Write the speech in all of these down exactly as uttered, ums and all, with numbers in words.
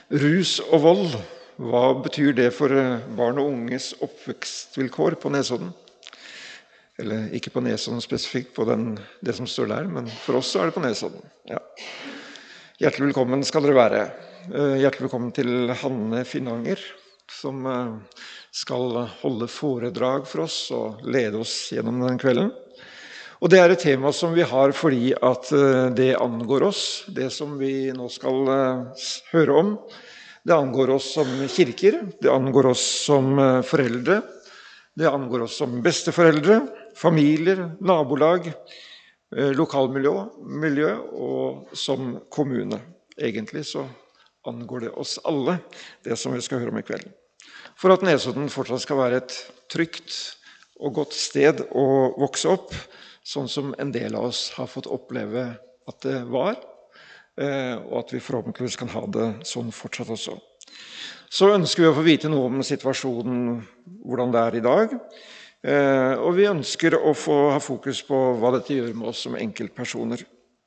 Rus og vold, hva betyr det for barn og unges oppvekstvilkår på Nesodden? Eller ikke på Nesodden spesifikt, på den, det som står der, men for oss er det på Nesodden. Ja. Hjertelig velkommen skal dere være. Hjertelig velkommen til Hanne Finanger, som skal holde foredrag for oss og lede oss gjennom den kvelden. Og det er et tema som vi har fordi at det angår oss, det som vi nå skal høre om. Det angår oss som kirker, det angår oss som foreldre, det angår oss som besteforeldre, familier, nabolag, lokalmiljø miljø, og som kommune. Egentlig så angår det oss alle, det som vi skal høre om i kvelden. For at Nesodden fortsatt skal være et trygt og godt sted å vokse opp, sånn som en del av oss har fått oppleve at det var, og at vi forhåpentligvis kan ha det sånn fortsatt også. Så ønsker vi å få vite noe om situasjonen, hvordan det er i dag, og vi ønsker å få ha fokus på hva dette gjør med oss som enkeltpersoner.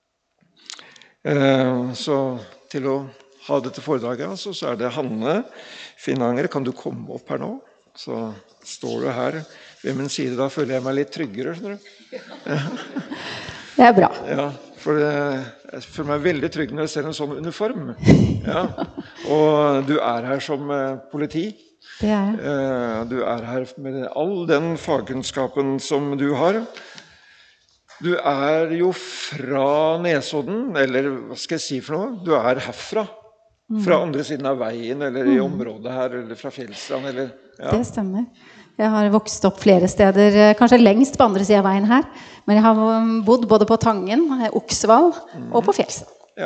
Så til å ha dette foredraget, altså, så er det Hanne Finanger. Kan du komme opp her nå? Så står du her ved min side, da føler jeg meg litt tryggere, skjønner du? Det er bra. Ja, for jeg føler meg veldig trygg når jeg ser en sånn uniform. Ja. Og du er her som politi. Det er jeg. Du er her med all den fagkunnskapen som du har. Du er jo fra Nesodden, eller hva skal jeg si for noe? Du er herfra. Fra andre siden av veien, eller i området her, eller fra Fjellstrand, eller... Ja. Det stemmer. Jeg har vokst opp flere steder, kanskje lengst på andre siden av veien her, men jeg har bodd både på Tangen, Oksvall og på Fjellstrand. Ja.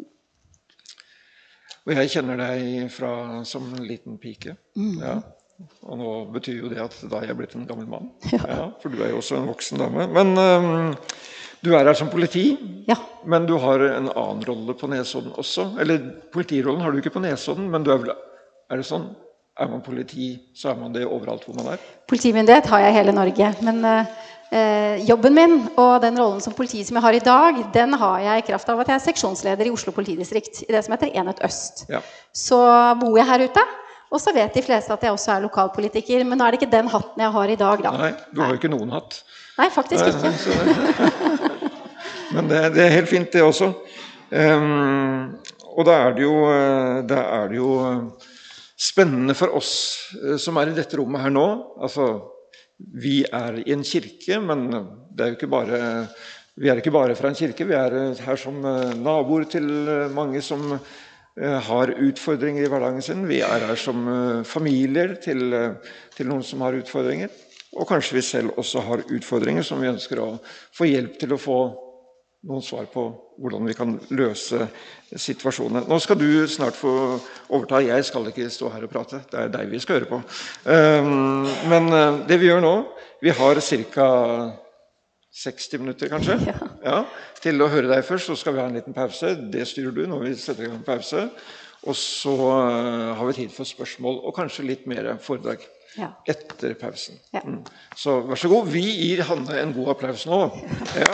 Og jeg kjenner deg fra som en liten pike. Mm. Ja. Og nå betyr jo det at da er jeg blitt en gammel mann. Ja. Ja, for du er jo også en voksen dame. Men um, du er her som politi, ja. Men du har en annen rolle på Nesodden også. Eller politirollen har du ikke på Nesodden, men du er vel, er det sånn? Er man politi, så er man det overalt hvor man er? Politimyndighet har jeg i hele Norge, men eh, jobben min og den rollen som politi som jeg har i dag, den har jeg i kraft av at jeg er seksjonsleder i Oslo politidistrikt, i det som heter Enhet Øst. Ja. Så bor jeg her ute, og så vet de fleste at jeg også er lokalpolitiker, men nå er det ikke den hatten jeg har i dag da. Nei, du har jo ikke noen hatt. Nei, faktisk Nei, ikke. Så, men det, det er helt fint det også. Um, og da er det jo, da er det jo spennende for oss som er i dette rommet her nå. Altså, vi er i en kirke, men det er jo ikke bare, vi er ikke bare fra en kirke. Vi er her som naboer til mange som har utfordringer i hverdagen sin. Vi er her som familier til, til noen som har utfordringer. Og kanskje vi selv også har utfordringer som vi ønsker å få hjelp til å få noen svar på hvordan vi kan løse situasjonene. Nå skal du snart få overta. Jeg skal ikke stå her og prate. Det er deg vi skal høre på. Men det vi gjør nå, vi har cirka seksti minutter kanskje, ja. Ja, til å høre deg først. Så skal vi ha en liten pause. Det styrer du når vi setter i gang pause. Og så har vi tid for spørsmål og kanskje litt mer foredrag. Ja. Etter pausen. Ja. Mm. Så vær så god, vi gir Hanne en god applaus nå. Ja.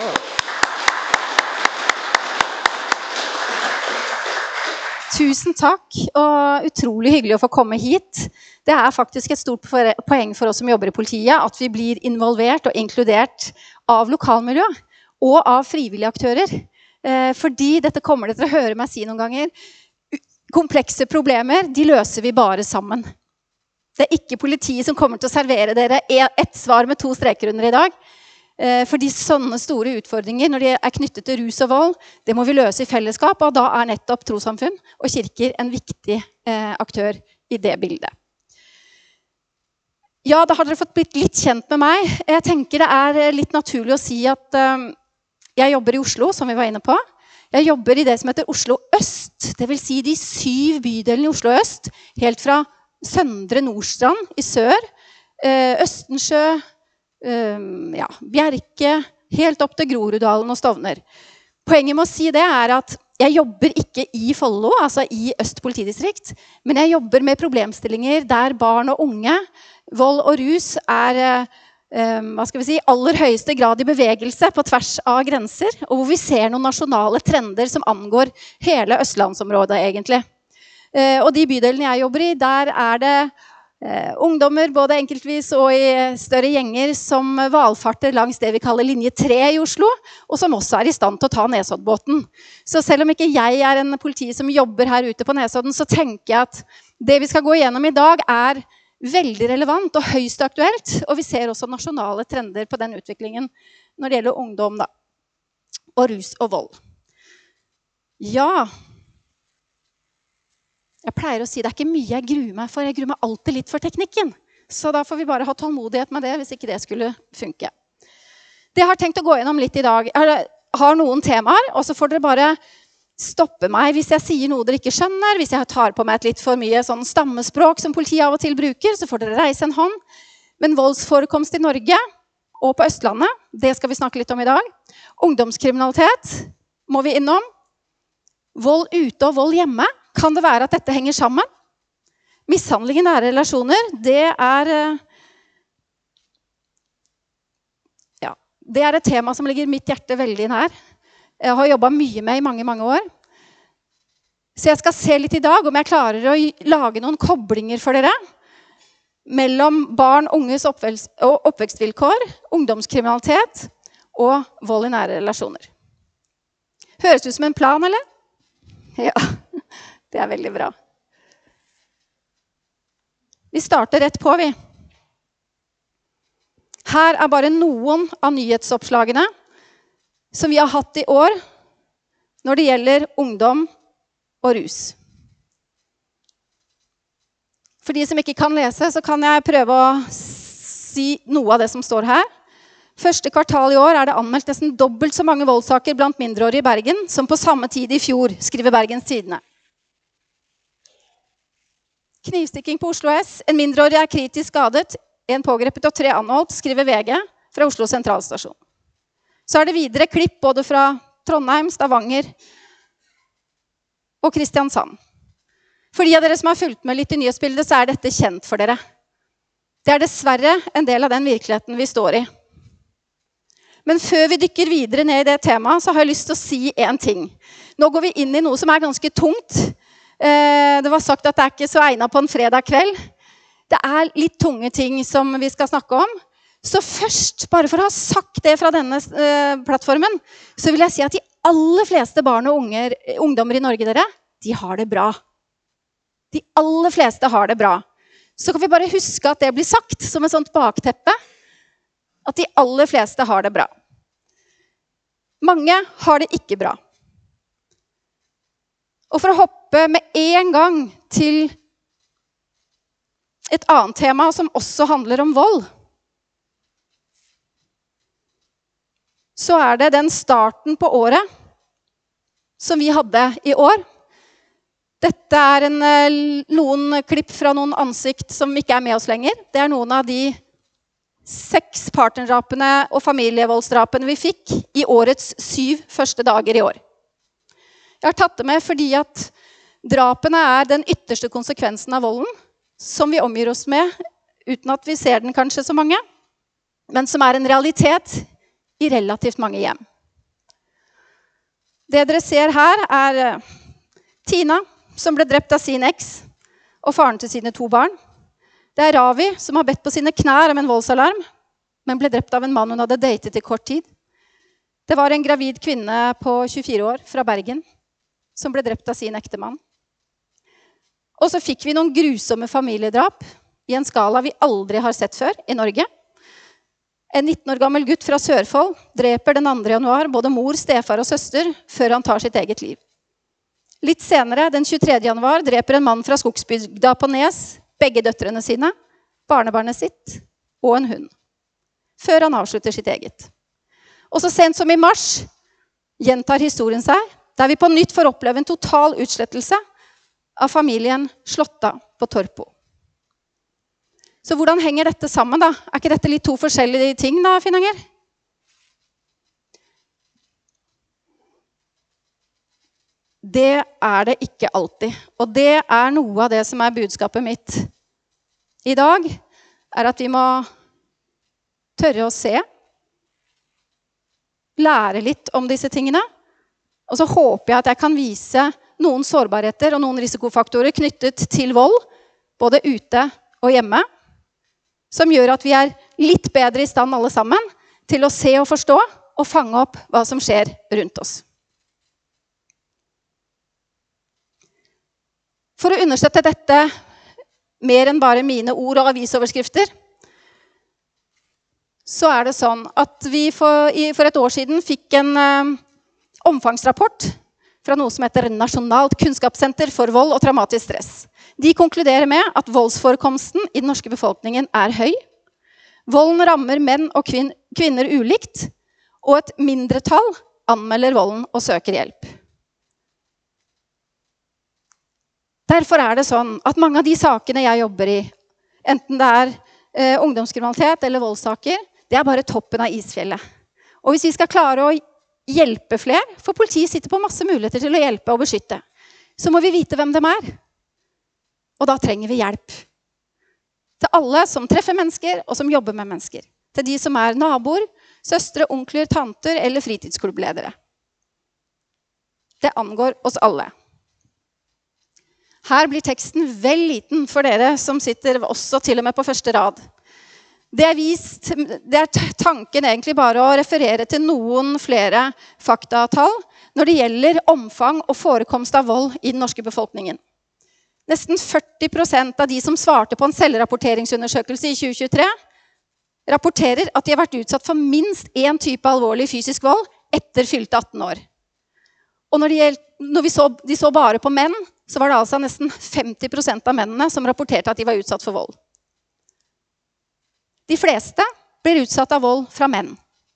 Tusen takk, og utrolig hyggelig å få komme hit. Det er faktisk et stort poeng for oss som jobber i politiet, at vi blir involvert og inkludert av lokalmiljø og av frivillige aktører. Fordi, dette kommer dere til å høre meg si noen ganger, komplekse problemer, de løser vi bare sammen. Det er ikke politiet som kommer til å servere dere ett svar med to streker under i dag. Fordi sånne store utfordringer når de er knyttet til rus og vold, det må vi løse i fellesskap, og da er nettopp trossamfunn og kirker en viktig eh, aktør i det bildet. Ja, da har dere fått blitt litt kjent med meg. Jeg tenker det er litt naturlig å si at eh, jeg jobber i Oslo, som vi var inne på. Jeg jobber i det som heter Oslo Øst, det vil si de syv bydelene i Oslo Øst, helt fra Søndre Nordstrand i sør, eh, Østensjø, Um, ja, Bjerke, helt opp til Groruddalen og Stovner. Poenget med å si det er at jeg jobber ikke i Follo, altså i Øst politidistrikt, men jeg jobber med problemstillinger der barn og unge, vold og rus er um, hva skal vi si, aller høyeste grad i bevegelse på tvers av grenser, og hvor vi ser noen nasjonale trender som angår hele Østlandsområdet egentlig. Eh, og de bydelene jeg jobber i, der er det eh, ungdommer, både enkeltvis og i større gjenger, som valfarter langs det vi kaller linje tre i Oslo, og som også er i stand til å ta Nesoddbåten. Så selv om ikke jeg er en politi som jobber her ute på Nesodden, så tenker jeg at det vi skal gå igjennom i dag er veldig relevant og høyst aktuelt, og vi ser også nasjonale trender på den utviklingen når det gjelder ungdom da, og rus og vold. Ja, jeg pleier å si det er ikke mye jeg gruer meg for, jeg gruer meg alltid litt for teknikken. Så da får vi bare ha tålmodighet med det, hvis ikke det skulle funke. Det jeg har tenkt å gå gjennom litt i dag, jeg har noen temaer, og så får dere bare stoppe meg hvis jeg sier noe dere ikke skjønner, hvis jeg tar på meg et litt for mye sånn stammespråk som politiet av og til bruker, så får dere reise en hånd. Men voldsforekomst i Norge og på Østlandet, det skal vi snakke litt om i dag. Ungdomskriminalitet må vi innom. Vold ute og vold hjemme. Kan det være at dette henger sammen? Mishandling i nære relasjoner, det er, ja, det er et tema som ligger mitt hjerte veldig nær. Jeg har jobbet mye med i mange, mange år. Så jeg skal se litt i dag om jeg klarer å lage noen koblinger for dere mellom barn, unges oppvekstvilkår, ungdomskriminalitet og vold i nære relasjoner. Høres ut som en plan, eller? Ja, det er veldig bra. Vi starter rett på, vi. Her er bare noen av nyhetsoppslagene som vi har hatt i år når det gjelder ungdom og rus. For de som ikke kan lese, så kan jeg prøve å si noe av det som står her. Første kvartal i år er det anmeldt nesten dobbelt så mange voldssaker blant mindreårige i Bergen som på samme tid i fjor, skriver Bergens Tidende. Knivstikking på Oslo S. En mindreårig er kritisk skadet, en pågrepet og tre anholdt, skriver V G fra Oslo sentralstasjon. Så er det videre klipp både fra Trondheim, Stavanger og Kristiansand. For de av dere som har fulgt med litt i nyhetsbildet, så er dette kjent for dere. Det er dessverre en del av den virkeligheten vi står i. Men før vi dykker videre ned i det temaet, så har jeg lyst til å si en ting. Nå går vi inn i noe som er ganske tungt. Det var sagt at det er ikke så egnet på en fredag kveld. Det er litt tunge ting som vi skal snakke om. Så først, bare for å ha sagt det fra denne plattformen, så vil jeg si at de aller fleste barn og unger, ungdommer i Norge, dere, de har det bra. De aller fleste har det bra. Så kan vi bare huske at det blir sagt som et sånt bakteppe, at de aller fleste har det bra. Mange har det ikke bra. Og for å hoppe med en gang til et annet tema som også handler om vold, så er det den starten på året som vi hadde i år. Dette er en, noen klipp fra noen ansikt som ikke er med oss lenger. Det er noen av de seks partnerdrapene og familievoldsdrapene vi fikk i årets syv første dager i år. Jeg har tatt det med fordi at drapene er den ytterste konsekvensen av volden, som vi omgir oss med, uten at vi ser den kanskje så mange, men som er en realitet i relativt mange hjem. Det dere ser her er Tina, som ble drept av sin eks, og faren til sine to barn. Det er Ravi, som har bedt på sine knær om en voldsalarm, men ble drept av en mann hun hadde datet i kort tid. Det var en gravid kvinne på tjuefire år fra Bergen, som ble drept av sin ektemann. Og så fikk vi noen grusomme familiedrap i en skala vi aldri har sett før i Norge. En nitten år gammel gutt fra Sørfold dreper den andre januar både mor, stefar og søster før han tar sitt eget liv. Litt senere, den tjuetredje januar, dreper en mann fra Skogsbygda på Nes begge døtrene sine, barnebarnet sitt og en hund, før han avslutter sitt eget. Og så sent som i mars gjentar historien seg, der vi på nytt får oppleve en total utslettelse av familien Slåtta på Torpo. Så hvordan henger dette sammen da? Er ikke dette litt to forskjellige ting da, Finanger? Det er det ikke alltid. Og det er noe av det som er budskapet mitt i dag, er at vi må tørre å se, lære litt om disse tingene, og så håper jeg at jeg kan vise noen sårbarheter og noen risikofaktorer knyttet til vold, både ute og hjemme, som gjør at vi er litt bedre i stand alle sammen til å se og forstå og fange opp hva som skjer rundt oss. For å understøtte dette mer enn bare mine ord og avisoverskrifter, så er det sånn at vi for, for et år siden fikk en um, omfangsrapport fra noe som heter Nasjonalt kunnskapssenter for vold og traumatisk stress. De konkluderer med at voldsforekomsten i den norske befolkningen er høy. Volden rammer menn og kvin kvinner ulikt, og et mindretall anmelder volden og søker hjelp. Derfor er det sånn at mange av de sakene jeg jobber i, enten det er eh, ungdomskriminalitet eller voldssaker, det er bare toppen av isfjellet. Og hvis vi skal klare å hjelpe flere, for politiet sitter på masse muligheter til å hjelpe og beskytte, så må vi vite hvem de er. Og da trenger vi hjelp. Til alle som treffer mennesker og som jobber med mennesker. Til de som er naboer, søstre, onkler, tanter eller fritidsklubbledere. Det angår oss alle. Her blir teksten vel liten for dere som sitter også til og med på første rad. Det er, vist, det er tanken egentlig bare å referere til noen flere faktatall når det gjelder omfang og forekomst av vold i den norske befolkningen. Nesten førti prosent av de som svarte på en selvrapporteringsundersøkelse i tjue tjuetre, rapporterer at de har vært utsatt for minst én type alvorlig fysisk vold etter fylte atten år. Og når, de, når vi så, de så bare på menn, så var det altså nesten femti prosent av mennene som rapporterte at de var utsatt for vold. De fleste blir utsatt av vold fra menn.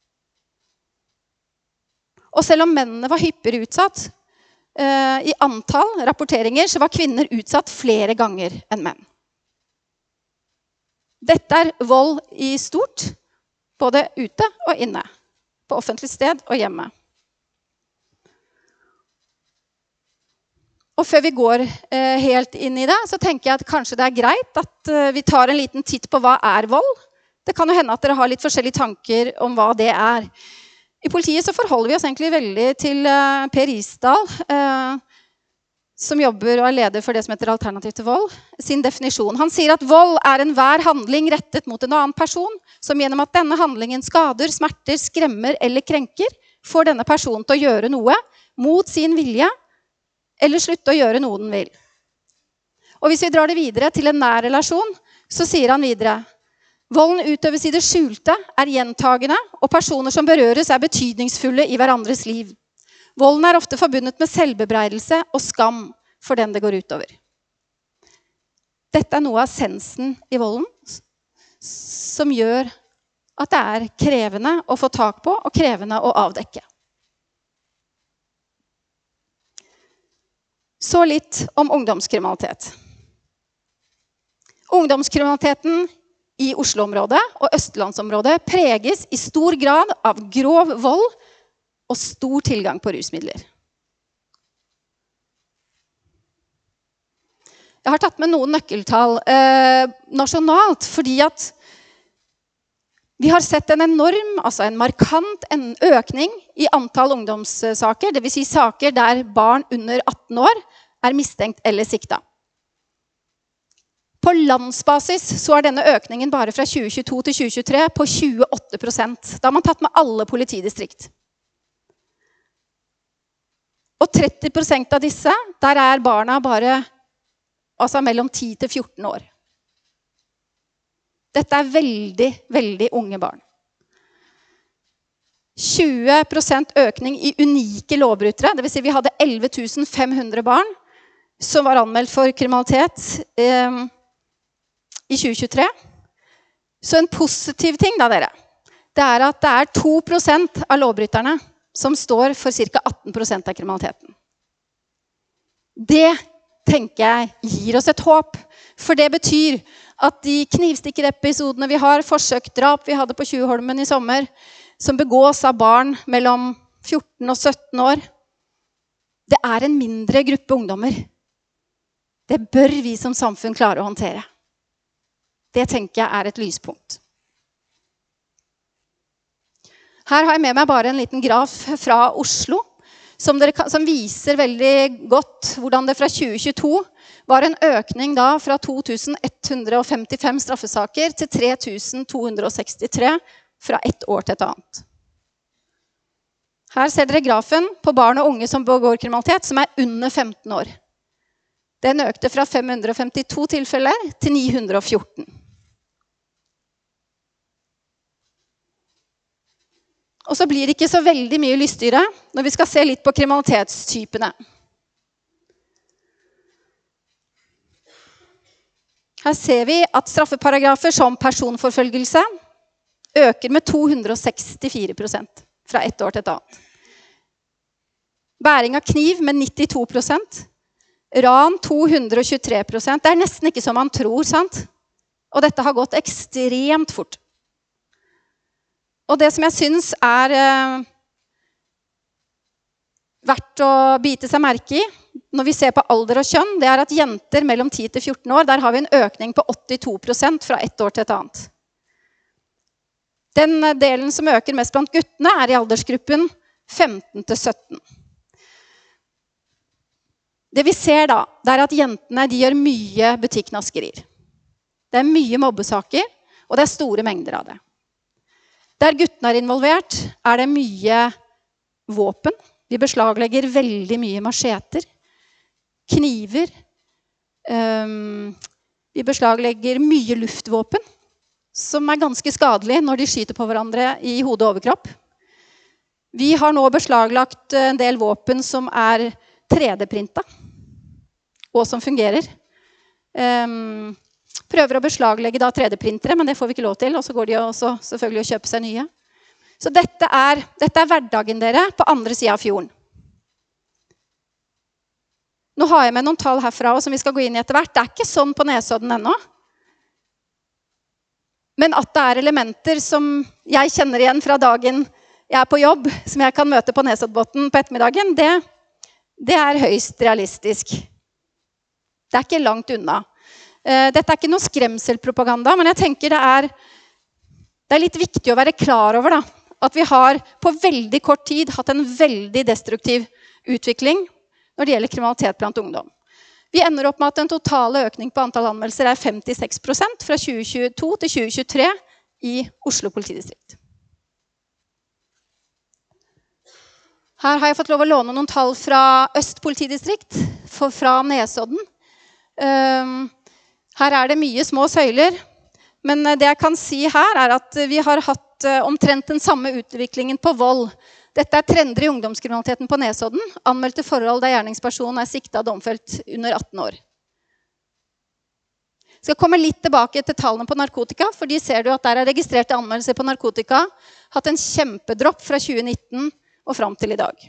Og selv om mennene var hyppigere utsatt, uh, i antall rapporteringer, så var kvinner utsatt flere ganger enn menn. Dette er vold i stort, både ute og inne, på offentlig sted og hjemme. Og før vi går eh, helt inn i det, så tenker jeg at kanskje det er greit at eh, vi tar en liten titt på hva er vold. Det kan jo hende at dere har litt forskjellige tanker om hva det er. I politiet så forholder vi oss egentlig veldig til eh, Per Isdal, eh, som jobber og er leder for det som heter Alternativ til vold, sin definisjon. Han sier at vold er enhver handling rettet mot en annen person, som gjennom at denne handlingen skader, smerter, skremmer eller krenker, får denne personen til å gjøre noe mot sin vilje, eller slutte å gjøre noe den vil. Og hvis vi drar det videre til en nær relasjon, så sier han videre: volden utøves i det skjulte, er gjentagende, og personer som berøres er betydningsfulle i hverandres liv. Volden er ofte forbundet med selvbebreidelse og skam for den det går utover. Dette er noe av essensen i volden, som gjør at det er krevende å få tak på og krevende å avdekke. Så litt om ungdomskriminalitet. Ungdomskriminaliteten i Oslo-området og Østlandsområdet preges i stor grad av grov vold og stor tilgang på rusmidler. Jeg har tatt med noen nøkkeltall eh, nasjonalt, fordi at vi har sett en enorm, altså en markant en økning i antall ungdomssaker, det vil si saker der barn under atten år er mistenkt eller sikta. På landsbasis så er denne økningen bare fra tjue tjueto til tjue tjuetre på tjueåtte prosent. Da har man tatt med alle politidistrikt. Og tretti prosent av disse, der er barna bare altså mellom ti til fjorten år. Dette er veldig, veldig unge barn. tjue prosent økning i unike lovbrytere, det vil si vi hadde elleve tusen fem hundre barn som var anmeldt for kriminalitet eh, i tjue tjuetre. Så en positiv ting da, dere, det er at det er to prosent av lovbryterne som står for ca. atten prosent av kriminaliteten. Det, tenker jeg, gir oss et håp. For det betyr at de knivstikkerepisodene vi har, forsøkdrap vi hadde på Tjuvholmen i sommer, som begås av barn mellom fjorten og sytten år, det er en mindre gruppe ungdommer. Det bør vi som samfunn klare å håndtere. Det tenker jeg er et lyspunkt. Her har jeg med meg bare en liten graf fra Oslo, som, dere kan, som viser veldig godt hvordan det fra tjue tjueto var en økning da fra to tusen ett hundre femtifem straffesaker til tre tusen to hundre sekstitre fra ett år til et annet. Her ser dere grafen på barn og unge som begår kriminalitet, som er under femten år. Den økte fra fem hundre femtito tilfeller til ni hundre fjorten. Og så blir det ikke så veldig mye lystigere når vi skal se litt på kriminalitetstypene. Her ser vi at straffeparagrafer som personforfølgelse øker med to hundre sekstifire prosent fra ett år til et annet. Bæring av kniv med nittito prosent. Ran to hundre tjuetre prosent. Det er nesten ikke som man tror, sant? Og dette har gått ekstremt fort. Og det som jeg synes er eh, verdt å bite seg merke i, når vi ser på alder og kjønn, det er at jenter mellom ti til fjorten år, der har vi en økning på åttito prosent fra ett år til et annet. Den delen som øker mest blant guttene er i aldersgruppen femten til sytten. Det vi ser da, det er at jentene de gjør mye butikknaskerier. Det er mye mobbesaker, og det er store mengder av det. Der guttene er involvert, er det mye våpen. Vi beslaglegger veldig mye macheter, kniver. Um, vi beslaglegger mye luftvåpen, som er ganske skadelig når de skyter på hverandre i hode og overkropp. Vi har nå beslaglagt en del våpen som er tre D-printa, og som fungerer. Um, prøver å beslaglegge da tre D-printere, men det får vi ikke lov til, og så går de også selvfølgelig å kjøpe seg nye. Så dette er, dette er hverdagen dere på andre siden av fjorden. Nå har jeg med noen tall herfra som vi skal gå inn i etter hvert. Det er ikke sånn på Nesodden ennå. Men at det er elementer som jeg kjenner igjen fra dagen jeg er på jobb, som jeg kan møte på Nesoddbotn på ettermiddagen, det, det er høyst realistisk. Det er ikke langt unna. Dette er ikke noe skremselpropaganda, men jeg tenker det er, det er litt viktig å være klar over da, at vi har på veldig kort tid hatt en veldig destruktiv utvikling når det gjelder kriminalitet blant ungdom. Vi ender opp med at en totale økning på antall anmeldelser er femtiseks prosent fra tjue tjueto til tjue tjuetre i Oslo politidistrikt. Her har jeg fått lov å låne noen tall fra Øst politidistrikt, fra Nesodden. Um, Her er det mye små søyler, men det jeg kan si her er at vi har hatt omtrent den samme utviklingen på vold. Dette er trender i ungdomskriminaliteten på Nesodden, anmeldte forhold der gjerningspersonen er siktet og domfelt under atten år. Jeg skal komme litt tilbake til tallene på narkotika, for de ser du at der er registrerte anmeldelser på narkotika, hatt en kjempedropp fra tjue nitten og frem til i dag.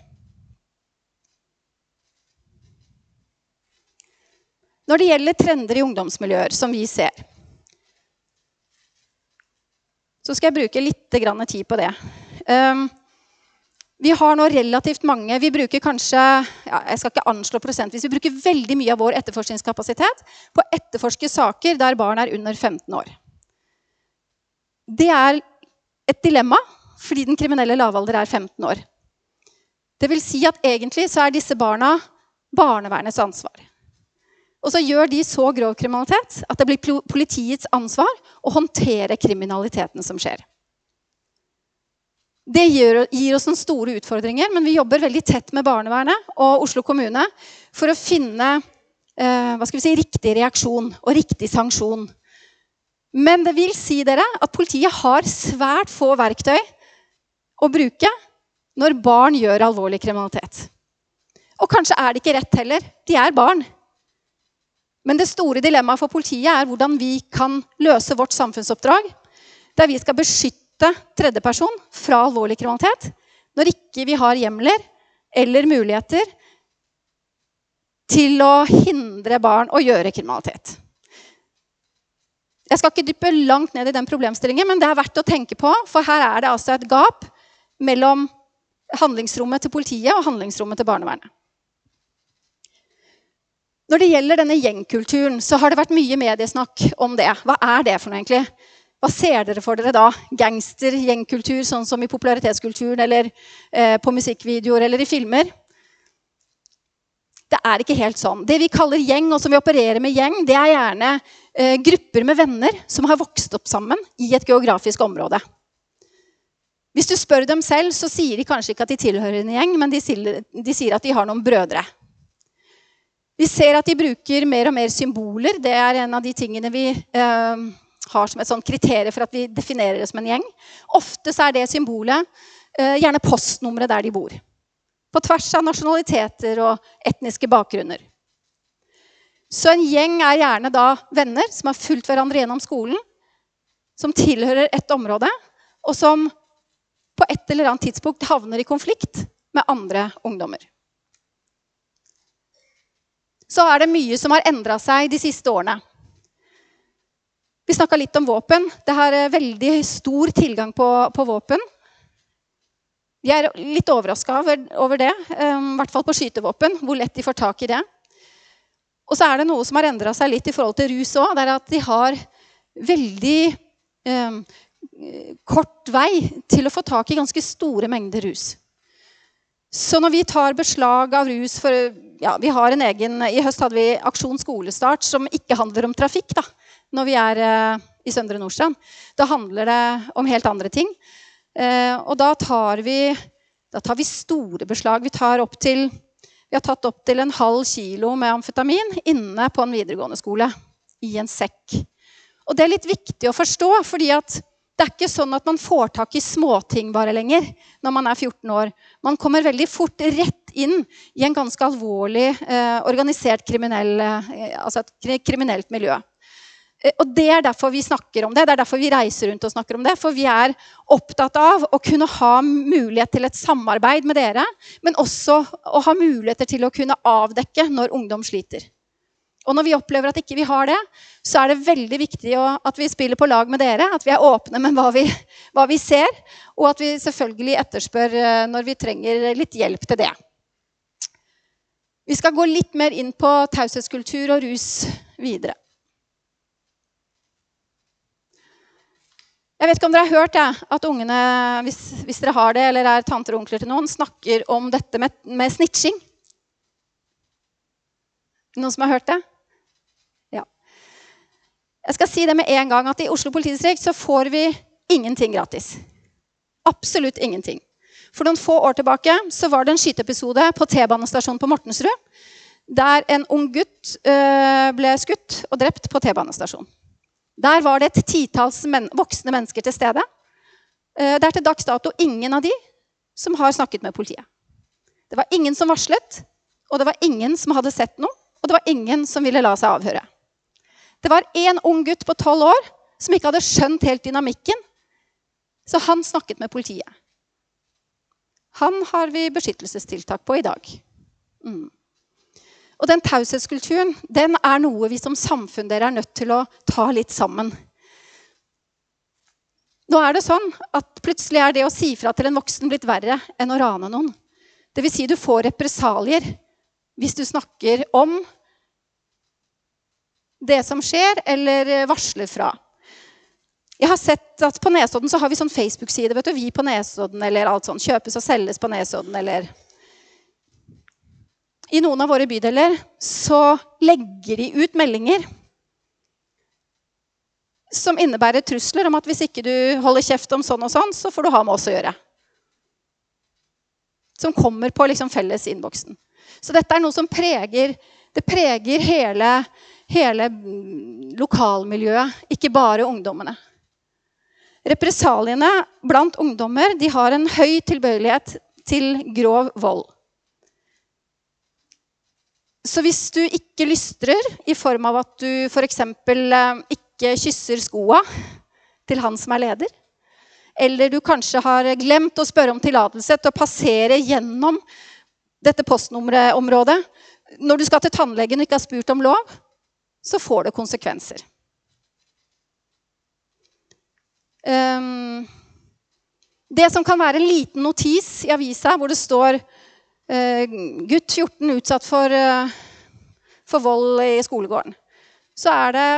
Når det gjelder trender i ungdomsmiljøer, som vi ser, så skal jeg bruke litt grann tid på det. Um, vi har nå relativt mange, vi bruker kanskje, ja, jeg skal ikke anslå prosentvis, vi bruker veldig mye av vår etterforskningskapasitet på å etterforske saker der barn er under femten år. Det er et dilemma, fordi den kriminelle lavalder er femten år. Det vil si at egentlig så er disse barna barnevernets ansvar. Og så gjør de så grov kriminalitet at det blir politiets ansvar å håndtere kriminaliteten som skjer. Det gir, gir oss noen store utfordringer, men vi jobber veldig tett med barnevernet og Oslo kommune for å finne eh, hva skal vi si, riktig reaksjon og riktig sanksjon. Men det vil si dere at politiet har svært få verktøy å bruke når barn gjør alvorlig kriminalitet. Og kanskje er det ikke rett heller. De er barn. Men det store dilemmaet for politiet er hvordan vi kan løse vårt samfunnsoppdrag, der vi skal beskytte tredjeperson fra alvorlig kriminalitet, når ikke vi har hjemler eller muligheter til å hindre barn å gjøre kriminalitet. Jeg skal ikke dyppe langt ned i den problemstillingen, men det er verdt å tenke på, for her er det altså et gap mellom handlingsrommet til politiet og handlingsrommet til barnevernet. Når det gjelder denne gjengkulturen, så har det vært mye mediesnakk om det. Hva er det for noe egentlig? Hva ser dere for dere da? Gangster, gjengkultur, sånn som i popularitetskulturen, eller eh, på musikkvideoer, eller i filmer. Det er ikke helt sånn. Det vi kaller gjeng, og som vi opererer med gjeng, det er gjerne eh, grupper med venner som har vokst opp sammen i et geografisk område. Hvis du spør dem selv, så sier de kanskje ikke at de tilhører en gjeng, men de sier, de sier at de har noen brødre. Vi ser at de bruker mer og mer symboler. Det er en av de tingene vi eh, har som et sånt kriterium for at vi definerer det som en gjeng. Ofte så er det symbolet eh, gjerne postnummeret der de bor. På tvers av nasjonaliteter og etniske bakgrunner. Så en gjeng er gjerne da venner som har fulgt hverandre gjennom skolen, som tilhører et område, og som på et eller annet tidspunkt havner i konflikt med andre ungdommer. Så er det mye som har endret seg de siste årene. Vi snakket litt om våpen. Det er veldig stor tilgang på, på våpen. Vi er litt overrasket over, over det, um, i hvert fall på skytevåpen, hvor lett de får tak i det. Og så er det noe som har endret seg litt i forhold til rus også, det er at de har veldig um, kort vei til å få tak i ganske store mengder rus. Så når vi tar beslag av rus for, ja, vi har en egen, i høst hadde vi aksjon skolestart som ikke handler om trafikk da, når vi er uh, i Søndre Nordstrand. Da handler det om helt andre ting. Uh, og da tar vi, da tar vi store beslag. Vi, tar opp til, vi har tatt opp til en halv kilo med amfetamin inne på en videregående skole i en sekk. Og det er litt viktig å forstå, fordi at det er ikke sånn at man får tak i småting bare lenger når man er fjorten år. Man kommer veldig fort rett inn i en ganske alvorlig eh, organisert kriminell, eh, altså et kriminelt miljø. Eh, og det er derfor vi snakker om det. Det er derfor vi reiser rundt og snakker om det. For vi er opptatt av å kunne ha mulighet til et samarbeid med dere, men også å ha muligheter til å kunne avdekke når ungdom sliter. Og når vi opplever at ikke vi har det, så er det veldig viktig at vi spiller på lag med dere, at vi er åpne med hva vi, hva vi ser, og at vi selvfølgelig etterspør når vi trenger litt hjelp til det. Vi skal gå litt mer inn på taushetskultur og rus videre. Jeg vet ikke om dere har hørt ja, at ungene, hvis, hvis dere har det, eller er tanter og onkler til noen, snakker om dette med, med snitching. Noen som har hørt det? Jeg skal si det med en gang at i Oslo politidistrikt så får vi ingenting gratis. Absolutt ingenting. For noen få år tilbake så var det en skyteepisode på T-banestasjonen på Mortensrud, der en ung gutt øh, ble skutt og drept på T-banestasjonen. Der var det et titalls men voksne mennesker til stede. Uh, det er til dags dato ingen av de som har snakket med politiet. Det var ingen som varslet, og det var ingen som hadde sett noe, og det var ingen som ville la seg avhøre. Det var en ung gutt på tolv år som ikke hadde skjønt helt dynamikken, så han snakket med politiet. Han har vi beskyttelsestiltak på i dag. Mm. Og den taushetskulturen, den er noe vi som samfunn dere er nødt til å ta litt sammen. Nå er det sånn at plutselig er det å si fra til en voksen blitt verre enn å rane noen. Det vil si du får represalier hvis du snakker om det som skjer, eller varsler fra. Jeg har sett at på Nesodden så har vi sånn Facebook-side, vet du, vi på Nesodden, eller alt sånn, kjøpes og selges på Nesodden, eller... I noen av våre bydeler så legger de ut meldinger som innebærer trusler om at hvis ikke du holder kjeft om sånn og sånn, så får du ha med oss å gjøre. Som kommer på liksom felles innboksen. Så dette er noe som preger, det preger hele... hele lokalmiljøet, ikke bare ungdommene. Represaliene blant ungdommer, de har en høy tilbøyelighet til grov vold. Så hvis du ikke lystrer i form av at du for eksempel ikke kysser skoa til han som er leder, eller du kanskje har glemt å spørre om tillatelse til å passere gjennom dette postnummerområdet, når du skal til tannlegen og ikke har spurt om lov, så får det konsekvenser. Um, det som kan være en liten notis i avisa, hvor det står uh, gutt fjorten utsatt for, uh, for vold i skolegården, så er det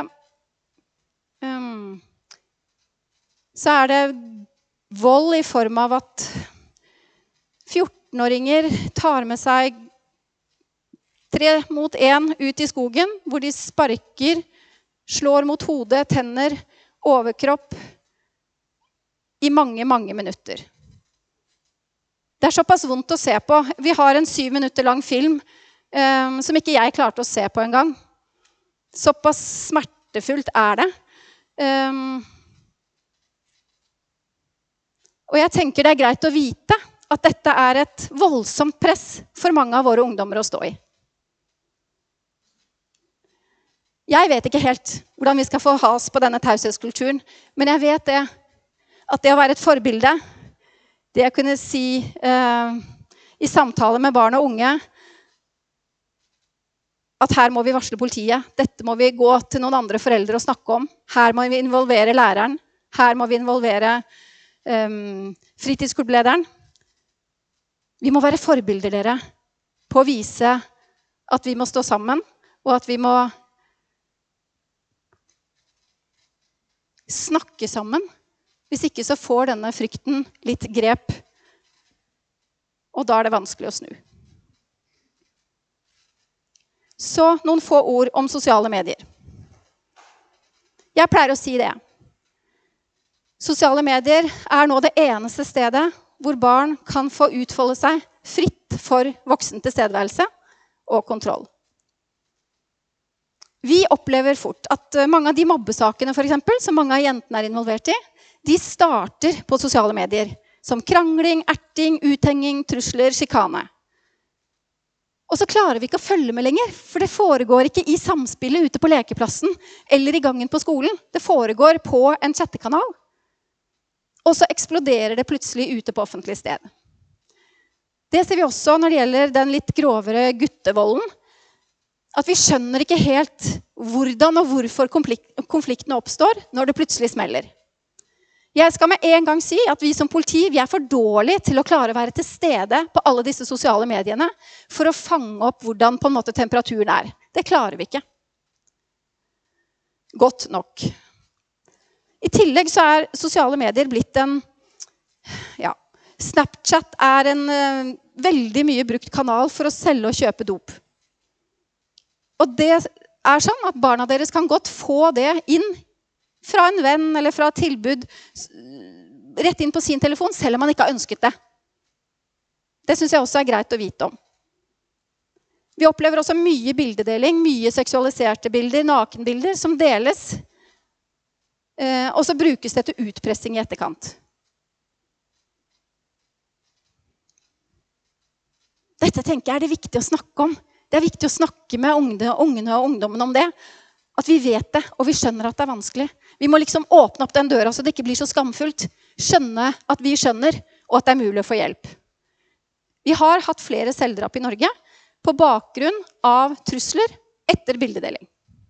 um, så er det vold i form av at fjortenåringer tar med seg Tre mot en ut i skogen, hvor de sparker, slår mot hodet, tenner, overkropp, i mange, mange minutter. Det er såpass vondt å se på. Vi har en syv minutter lang film um, som ikke jeg klarte å se på en gang. Såpass smertefullt er det. Um, og jeg tenker det er greit å vite at dette er et voldsomt press for mange av våre ungdommer å stå i. Jeg vet ikke helt hvordan vi skal få has på denne taushetskulturen, men jeg vet det, at det å være et forbilde, det å kunne si eh, i samtale med barn og unge, at her må vi varsle politiet, dette må vi gå til noen andre foreldre og snakke om, her må vi involvere læreren, her må vi involvere eh, fritidsklubblederen. Vi må være forbilder dere på å vise at vi må stå sammen, og at vi må snakke sammen. Hvis ikke så får denne frykten litt grep, og da er det vanskelig å snu. Så noen få ord om sosiale medier. Jeg pleier å si det. Sosiale medier er nå det eneste stedet hvor barn kan få utfolde seg fritt for voksen tilstedeværelse og kontroll. Vi opplever fort at mange av de mobbesakene for eksempel, som mange av jentene er involvert i, de starter på sosiale medier, som krangling, erting, uthenging, trusler, skikane. Og så klarer vi ikke å følge med lenger, for det foregår ikke i samspillet ute på lekeplassen eller i gangen på skolen. Det foregår på en chattekanal. Og så eksploderer det plutselig ute på offentlig sted. Det ser vi også når det gjelder den litt grovere guttevolden. At vi skjønner ikke helt hvordan og hvorfor konfliktene oppstår når det plutselig smeller. Jeg skal med en gang si at vi som politi vi er for dårlige til å klare å være til stede på alle disse sosiale mediene for å fange opp hvordan på en måte temperaturen er. Det klarer vi ikke. Godt nok. I tillegg så er sosiale medier blitt en, ja, Snapchat er en uh, veldig mye brukt kanal for å selge og kjøpe dop. Og det er sånn at barna deres kan godt få det inn fra en venn eller fra et tilbud rett inn på sin telefon, selv om man ikke har ønsket det. Det synes jeg også er greit å vite om. Vi opplever også mye bildedeling, mye seksualiserte bilder, nakenbilder, som deles. Eh, og så brukes det til utpressing i etterkant. Dette tenker jeg er det viktig å snakke om. Det er viktig å snakke med ungene og ungdommen om det. At vi vet det, og vi skjønner at det er vanskelig. Vi må liksom åpne opp den døra så det ikke blir så skamfullt. Skjønne at vi skjønner, og at det er mulig å få hjelp. Vi har hatt flere selvdrap i Norge på bakgrunn av trusler etter bildedeling.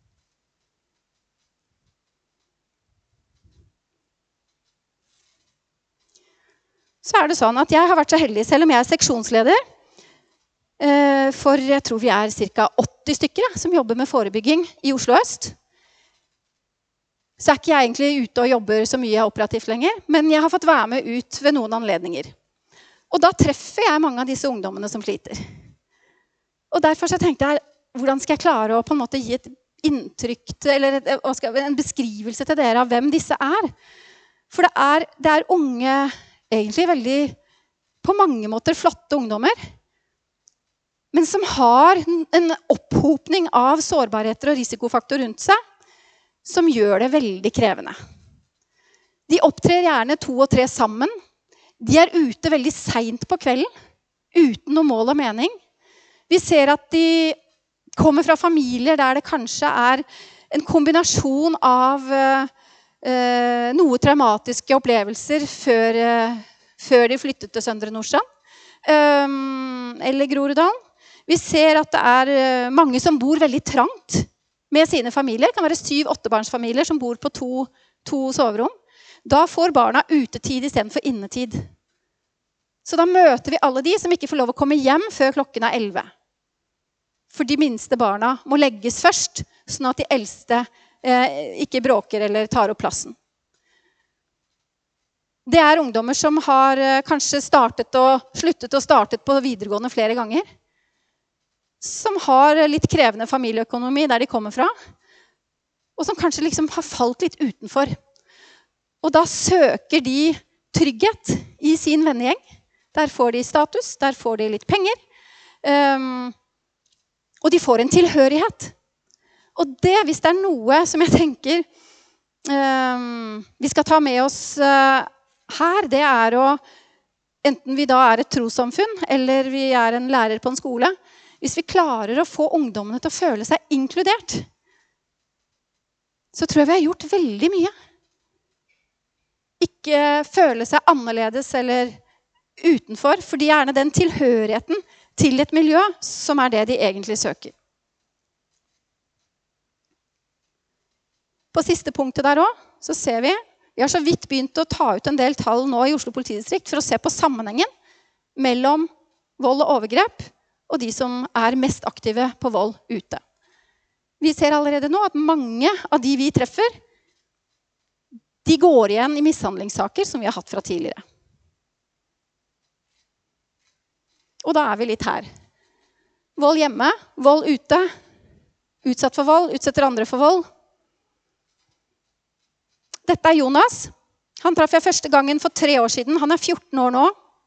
Så er det sånn at jeg har vært så heldig, selv om jeg er seksjonsleder, for jeg tror vi er ca. åtti stykker som jobber med forebygging i Oslo Øst. Så er ikke jeg egentlig ute og jobber så mye operativt lenger, men jeg har fått være med ut ved noen anledninger. Og da treffer jeg mange av disse ungdommene som sliter. Og derfor så tenkte jeg, hvordan skal jeg klare å på en måte gi et inntrykk, eller en beskrivelse til dere av hvem disse er? For det er, det er unge, egentlig veldig, på mange måter flotte ungdommer, men som har en opphopning av sårbarheter og risikofaktor rundt seg, som gjør det veldig krevende. De opptrer gjerne to og tre sammen. De er ute veldig sent på kvelden, uten noe mål og mening. Vi ser at de kommer fra familier der det kanskje er en kombinasjon av uh, noe traumatiske opplevelser før, uh, før de flyttet til Søndre Nordstrand, um, eller Groruddalen. Vi ser at det er mange som bor veldig trangt med sine familier. Det kan være syv-åttebarnsfamilier som bor på to, to soverom. Da får barna utetid i stedet for innetid. Så da møter vi alle de som ikke får lov å komme hjem før klokken er elleve. For de minste barna må legges først, sånn at de eldste eh, ikke bråker eller tar opp plassen. Det er ungdommer som har eh, kanskje startet og sluttet og startet på videregående flere ganger. som har litt krevende familieøkonomi der de kommer fra, og som kanskje liksom har falt litt utenfor. Og da søker de trygghet i sin vennegjeng. Der får de status, der får de litt penger. Um, og de får en tilhørighet. Og det, hvis det er noe som jeg tenker um, vi skal ta med oss uh, her, det er å, enten vi da er et trossamfunn, eller vi er en lærer på en skole, hvis vi klarer å få ungdommene til å føle seg inkludert, så tror jeg vi har gjort veldig mye. Ikke føle seg annerledes eller utenfor, for de er gjerne den tilhørigheten til et miljø som er det de egentlig søker. På siste punktet der også, så ser vi, vi har så vidt begynt å ta ut en del tall nå i Oslo politidistrikt for å se på sammenhengen mellom vold og overgrep og de som er mest aktive på vold ute. Vi ser allerede nå at mange av de vi treffer, de går igjen i mishandlingssaker som vi har hatt fra tidligere. Og da er vi litt her. Vold hjemme, vold ute, utsatt for vold, utsetter andre for vold. Dette er Jonas. Han traff jeg første gangen for tre år siden. Han er fjorten år nå.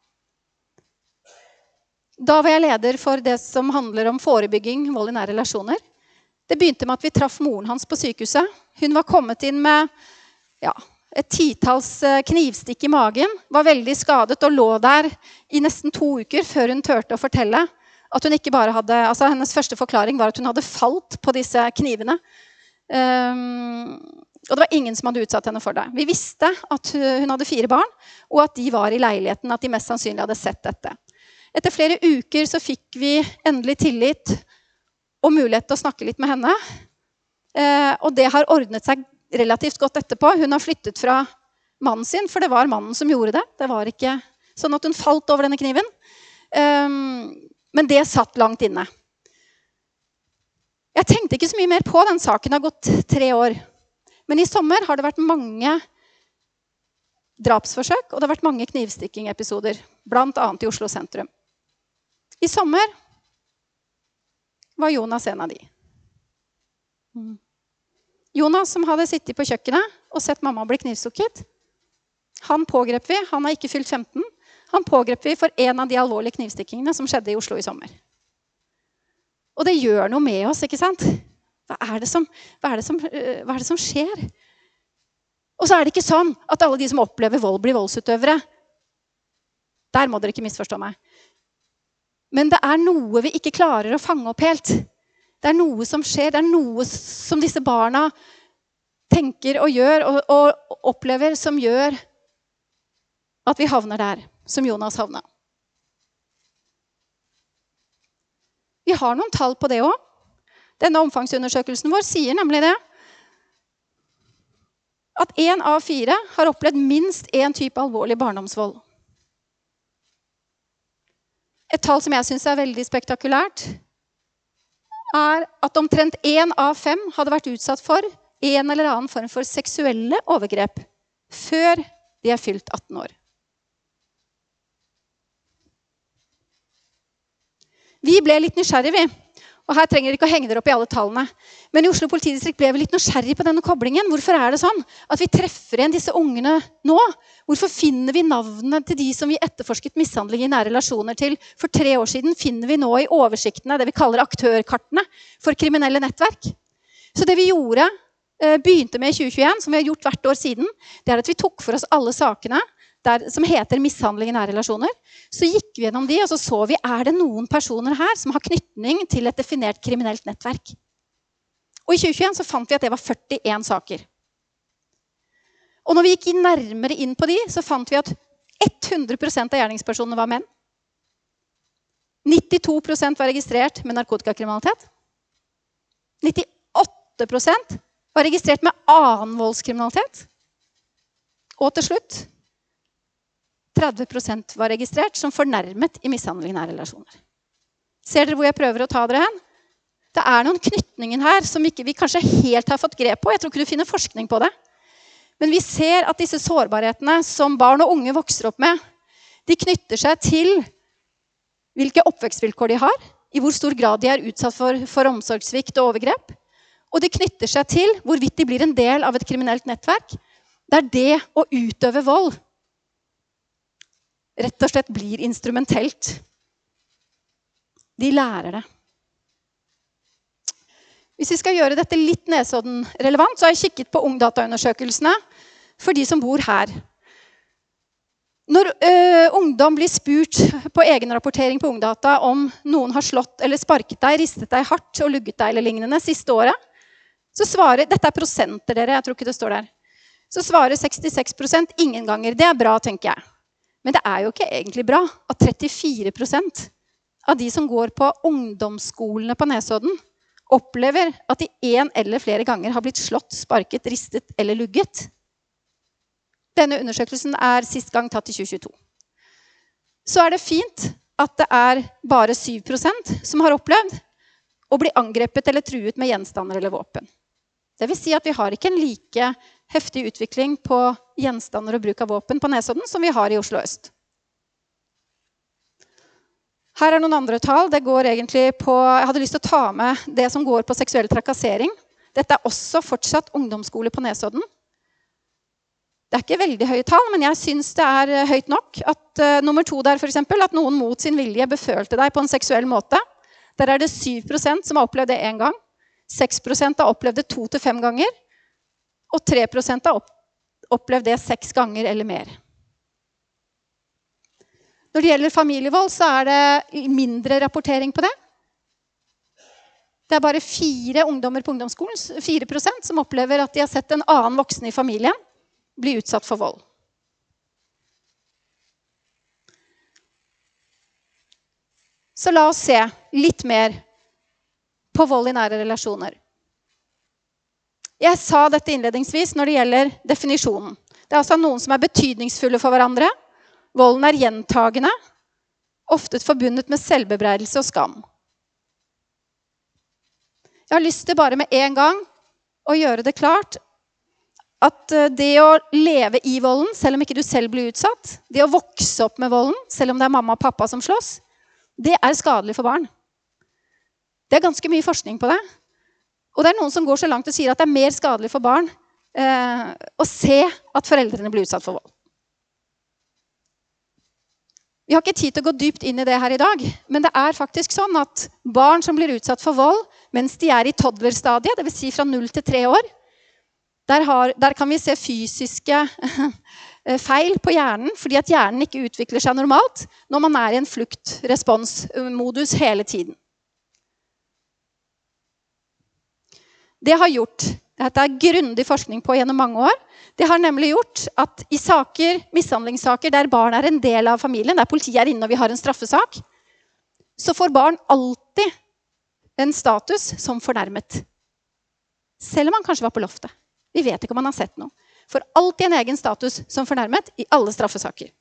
Da var jeg leder for det som handler om forebygging, vold i nære relasjoner. Det begynte med at vi traff moren hans på sykehuset. Hun var kommet inn med ja, et titals knivstikk i magen, var veldig skadet og lå der i nesten to uker før hun turte å fortelle at hun ikke bare hadde, altså hennes første forklaring var at hun hadde falt på disse knivene. Um, og det var ingen som hadde utsatt henne for det. Vi visste at hun hadde fire barn, og at de var i leiligheten, at de mest sannsynlig hadde sett dette. Etter flere uker så fikk vi endelig tillit og mulighet til å snakke litt med henne. Eh, og det har ordnet seg relativt godt etterpå. Hun har flyttet fra mannen sin, for det var mannen som gjorde det. Det var ikke sånn at hun falt over denne kniven. Um, men det satt langt inne. Jeg tenkte ikke så mye mer på den saken. Det har gått tre år. Men i sommer har det vært mange drapsforsøk, og det har vært mange knivstikking-episoder, blant annet i Oslo sentrum. I sommer var Jonas en av de. Mm. Jonas som hadde sittet på kjøkkenet og sett mamma bli knivstukket, han pågrep vi, han har ikke fylt femten, han pågrep vi for en av de alvorlige knivstikkingene som skjedde i Oslo i sommer. Og det gjør noe med oss, ikke sant? Hva er det som, hva er det som, hva er det som skjer? Og så er det ikke sånn at alle de som opplever vold blir voldsutøvere. Der må dere ikke misforstå meg. Men det er noe vi ikke klarer å fange opp helt. Det er noe som skjer, det er noe som disse barna tenker og gjør og, og opplever som gjør at vi havner der, som Jonas havna. Vi har noen tall på det også. Denne omfangsundersøkelsen vår sier nemlig det. At en av fire har opplevd minst en type alvorlig barndomsvold. Et tall som jeg synes er veldig spektakulært, er at omtrent en av fem hadde vært utsatt for en eller annen form for seksuelle overgrep før de er fylt atten år. Vi ble litt nysgjerrige, vi. Og her trenger dere ikke å henge dere opp i alle tallene. Men i Oslo politidistrikt ble vi litt nysgjerrige på denne koblingen. Hvorfor er det sånn at vi treffer igjen disse ungene nå? Hvorfor finner vi navnene til de som vi etterforsket mishandling i nære relasjoner til for tre år siden, finner vi nå i oversiktene, det vi kaller aktørkartene for kriminelle nettverk? Så det vi gjorde, begynte med i tjue tjueen, som vi har gjort hvert år siden, det er at vi tok for oss alle sakene der, som heter mishandling i nære relasjoner. Så gikk vi gjennom de, og så så vi, er det noen personer her som har knytning til et definert kriminelt nettverk? Og i tjue tjueen så fant vi at det var førtien saker. Og når vi gikk nærmere inn på de, så fant vi at hundre prosent av gjerningspersonene var menn. nittito prosent var registrert med narkotikakriminalitet. nittiåtte prosent var registrert med annen voldskriminalitet. Og til slutt, tretti prosent var registrert som fornærmet i mishandling i nære relasjoner. Ser dere hvor jeg prøver å ta dere hen? Det er noen knytninger her som ikke vi kanskje helt har fått grep på. Jeg tror ikke du finner forskning på det. Men vi ser at disse sårbarhetene som barn og unge vokser opp med, de knytter seg til hvilke oppvekstvilkår de har, i hvor stor grad de er utsatt for, for omsorgssvikt og overgrep. Og det knytter seg til hvorvidt de blir en del av et kriminelt nettverk, der det å utøve vold rett og slett blir instrumentelt. De lærer det. Hvis vi skal gjøre dette litt Nesodden-relevant, så har jeg kikket på ungdataundersøkelsene for de som bor her. Når ø, ungdom blir spurt på egenrapportering på Ungdata om noen har slått eller sparket deg, ristet deg hardt og lugget deg eller lignende siste året, så svarer, dette er prosenter dere, jeg tror ikke det står der, så svarer sekstiseks prosent ingen ganger. Det er bra, tenker jeg. Men det er jo ikke egentlig bra at trettifire prosent av de som går på ungdomsskolene på Nesodden, opplever at de en eller flere ganger har blitt slått, sparket, ristet eller lugget. Denne undersøkelsen er sist gang tatt i tjue tjueto. Så er det fint at det er bare syv prosent som har opplevd å bli angrepet eller truet med gjenstander eller våpen. Det vil si at vi har ikke en like heftig utvikling på gjenstander og bruk av våpen på Nesodden som vi har i Oslo øst. Her er noen andre tall. Det går egentlig på, jeg hadde lyst til å ta med det som går på seksuell trakassering. Dette er også fortsatt ungdomsskole på Nesodden. Det er ikke veldig høye tall, men jeg synes det er høyt nok. At uh, nummer to der, for eksempel, at noen mot sin vilje befølte deg på en seksuell måte. Der er det syv prosent som har opplevd det en gang. seks prosent har opplevd det to til fem ganger. Og tre prosent har opplevd det seks ganger eller mer. Når det gjelder familievold, så er det mindre rapportering på det. Det er bare fire ungdommer på ungdomsskolen, fire prosent, som opplever at de har sett en annen voksen i familien bli utsatt for vold. Så la oss se litt mer på vold i nære relasjoner. Jeg sa dette innledningsvis når det gjelder definisjonen. Det er altså noen som er betydningsfulle for hverandre. Volden er gjentagende, ofte forbundet med selvbebreidelse og skam. Jeg har lyst til bare med en gang å gjøre det klart at det å leve i volden, selv om ikke du selv blir utsatt, det å vokse opp med volden, selv om det er mamma og pappa som slåss, det er skadelig for barn. Det er ganske mye forskning på det. Og det er noen som går så langt og sier at det er mer skadelig for barn eh, å se at foreldrene blir utsatt for vold. Vi har ikke tid til å gå dypt inn i det her i dag, men det er faktisk sånn at barn som blir utsatt for vold mens de er i toddlerstadiet, det vil si fra null til tre år, der, har, der kan vi se fysiske feil på hjernen, fordi at hjernen ikke utvikler seg normalt når man er i en fluktresponsmodus hele tiden. Det har gjort, dette er grundig forskning på gjennom mange år, det har nemlig gjort at i saker, mishandlingssaker der barn er en del av familien, der politiet er inne og vi har en straffesak, så får barn alltid en status som fornærmet. Selv om han kanskje var på loftet. Vi vet ikke om han har sett noe. For alltid en egen status som fornærmet i alle straffesaker.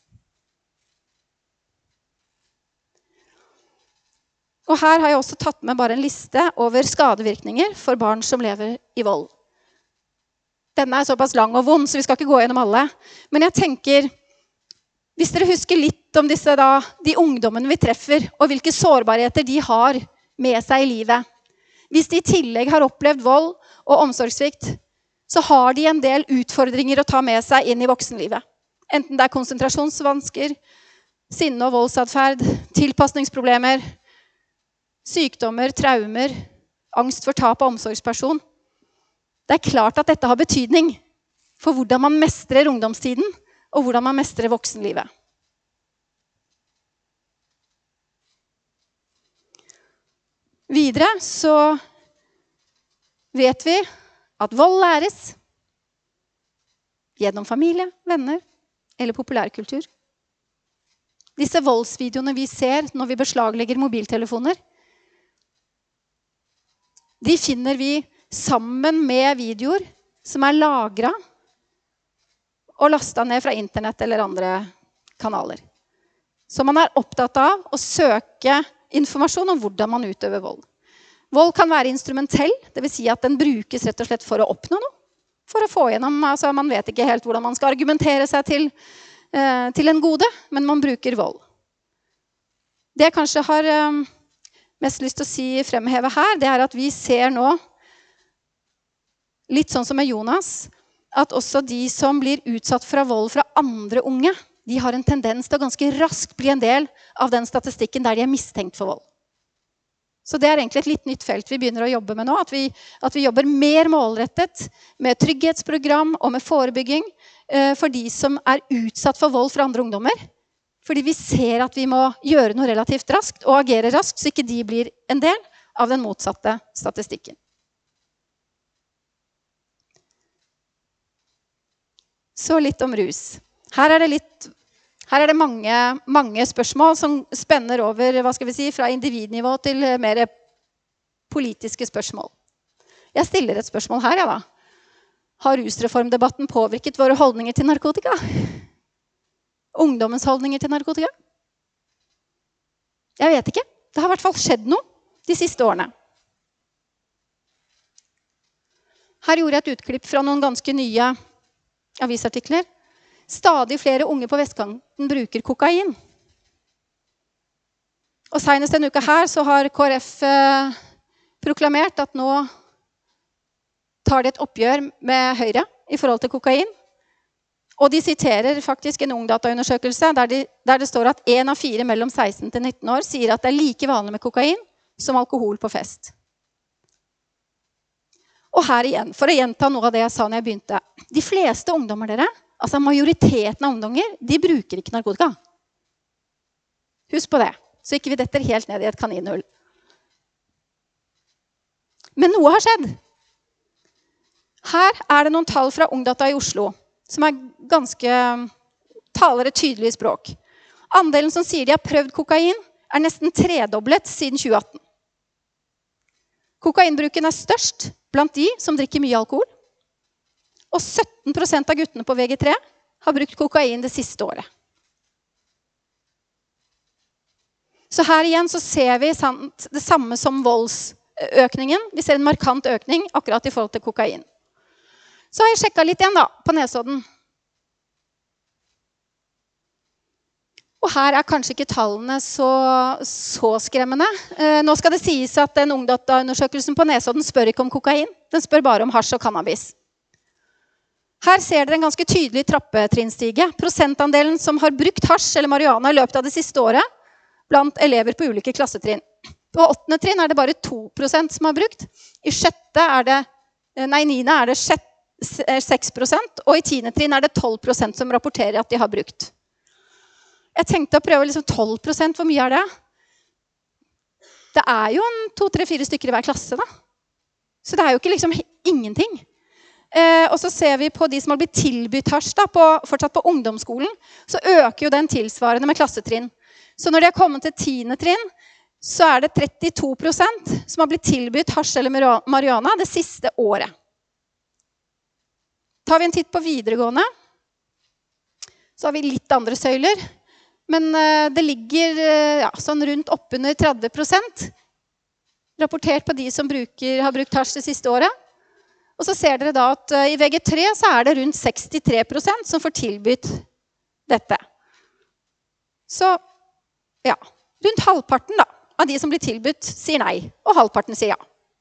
Og her har jeg også tatt med bare en liste over skadevirkninger for barn som lever i vold. Denne er såpass lang og vond, så vi skal ikke gå gjennom alle. Men jeg tenker, hvis dere husker litt om disse da, de ungdommene vi treffer, og hvilke sårbarheter de har med seg i livet. Hvis de i tillegg har opplevd vold og omsorgssvikt, så har de en del utfordringer å ta med seg inn i voksenlivet. Enten det er konsentrasjonsvansker, sinne- og voldsatferd, tilpasningsproblemer, sykdommer, traumer, angst for tap av omsorgsperson. Det er klart at dette har betydning for hvordan man mestrer ungdomstiden, og hvordan man mestrer voksenlivet. Videre så vet vi at vold læres gjennom familie, venner eller populærkultur. Disse voldsvideoene vi ser når vi beslaglegger mobiltelefoner, de finner vi sammen med videoer som er lagret og lastet ned fra internett eller andre kanaler. Så man er opptatt av å søke informasjon om hvordan man utøver vold. Vold kan være instrumentell, det vil si at den brukes rett og slett for å oppnå noe. For å få gjennom, altså man vet ikke helt hvordan man skal argumentere seg til, eh, til en gode, men man bruker vold. Det jeg kanskje har eh, mest lyst til å si fremheve her, det er at vi ser nå, litt sånn som med Jonas, at også de som blir utsatt fra vold fra andre unge, de har en tendens til å ganske raskt bli en del av den statistikken der de er mistenkt for vold. Så det er egentlig et litt nytt felt vi begynner å jobbe med nå, at vi, at vi jobber mer målrettet med trygghetsprogram og med forebygging eh, for de som er utsatt for vold fra andre ungdommer. Fordi vi ser at vi må gjøre noe relativt raskt og agere raskt, så ikke de blir en del av den motsatte statistikken. Så litt om rus. Her er det litt... Her er det mange, mange spørsmål som spenner over, hva skal vi si, fra individnivå til mer politiske spørsmål. Jeg stiller et spørsmål her, ja da. Har rusreformdebatten påvirket våre holdninger til narkotika? Ungdommens holdninger til narkotika? Jeg vet ikke. Det har i hvert fall skjedd noe de siste årene. Her gjorde jeg et utklipp fra noen ganske nye avisartikler. Stadig flere unge på vestkanten bruker kokain. Og senest en uke her så har K R F eh, proklamert at nå tar de et oppgjør med Høyre i forhold til kokain. Og de siterer faktisk en ungdataundersøkelse der, de, der det står at en av fire mellom seksten til nitten år sier at det er like vanlig med kokain som alkohol på fest. Og her igjen, for å gjenta noe av det jeg sa når jeg begynte. De fleste ungdommer dere, altså majoriteten av ungdommer, de bruker ikke narkotika. Husk på det, så ikke vi detter helt ned i et kaninhull. Men noe har skjedd. Her er det noen tall fra Ungdata i Oslo, som er ganske, taler et tydelig språk. Andelen som sier de har prøvd kokain, er nesten tredoblet siden tjue atten. Kokainbruken er størst blant de som drikker mye alkohol. Og sytten prosent av guttene på V G tre har brukt kokain det siste året. Så her igjen så ser vi sant, det samme som voldsøkningen. Vi ser en markant økning akkurat i forhold til kokain. Så har jeg sjekket litt igjen da, på Nesodden. Og her er kanskje ikke tallene så, så skremmende. Eh, nå skal det sies at den ungdataundersøkelsen på Nesodden spør ikke om kokain. Den spør bare om hasj og cannabis. Her ser dere en ganske tydelig trappetrinnsstige. Prosentandelen som har brukt hasj eller marihuana i løpet av det siste året blant elever på ulike klassetrinn. På åttende trinn er det bare to prosent som har brukt. I sjette er det, nei, niende er det seks prosent, og i tiende trinn er det tolv prosent som rapporterer at de har brukt. Jeg tenkte å prøve liksom tolv prosent, hvor mye er det? Det er jo en to, tre, fire stykker i hver klasse da. Så det er jo ikke liksom ingenting. Eh, og så ser vi på de som har blitt tilbudt hasj da, på, fortsatt på ungdomsskolen, så øker jo den tilsvarende med klassetrinn. Så når de har kommet til tiende trinn, så er det trettito prosent som har blitt tilbudt hasj eller marihuana det siste året. Tar vi en titt på videregående, så har vi litt andre søyler, men eh, det ligger eh, ja, sånn rundt oppunder tretti prosent rapportert på de som bruker, har brukt hasj det siste året. Og så ser dere da at i V G tre så er det rundt sekstitre prosent som får tilbudt dette. Så ja, rundt halvparten da, av de som blir tilbudt sier nei, og halvparten sier ja.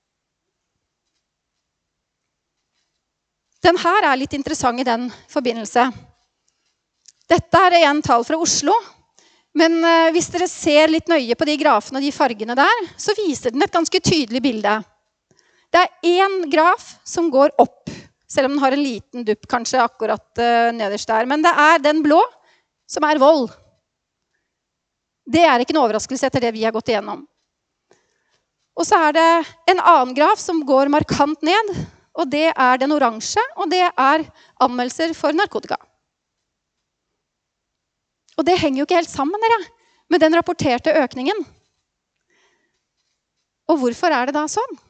Den her er litt interessant i den forbindelse. Dette er igjen tall fra Oslo, men hvis dere ser litt nøye på de grafene og de fargene der, så viser den et ganske tydelig bilde. Det er en graf som går opp, selv om den har en liten dupp kanskje akkurat uh, nederst der. Men det er den blå som er vold. Det er ikke en overraskelse etter det vi har gått igjennom. Og så er det en annen graf som går markant ned, og det er den oransje, og det er anmeldelser for narkotika. Og det henger jo ikke helt sammen dere, med den rapporterte økningen. Og hvorfor er det da sånn?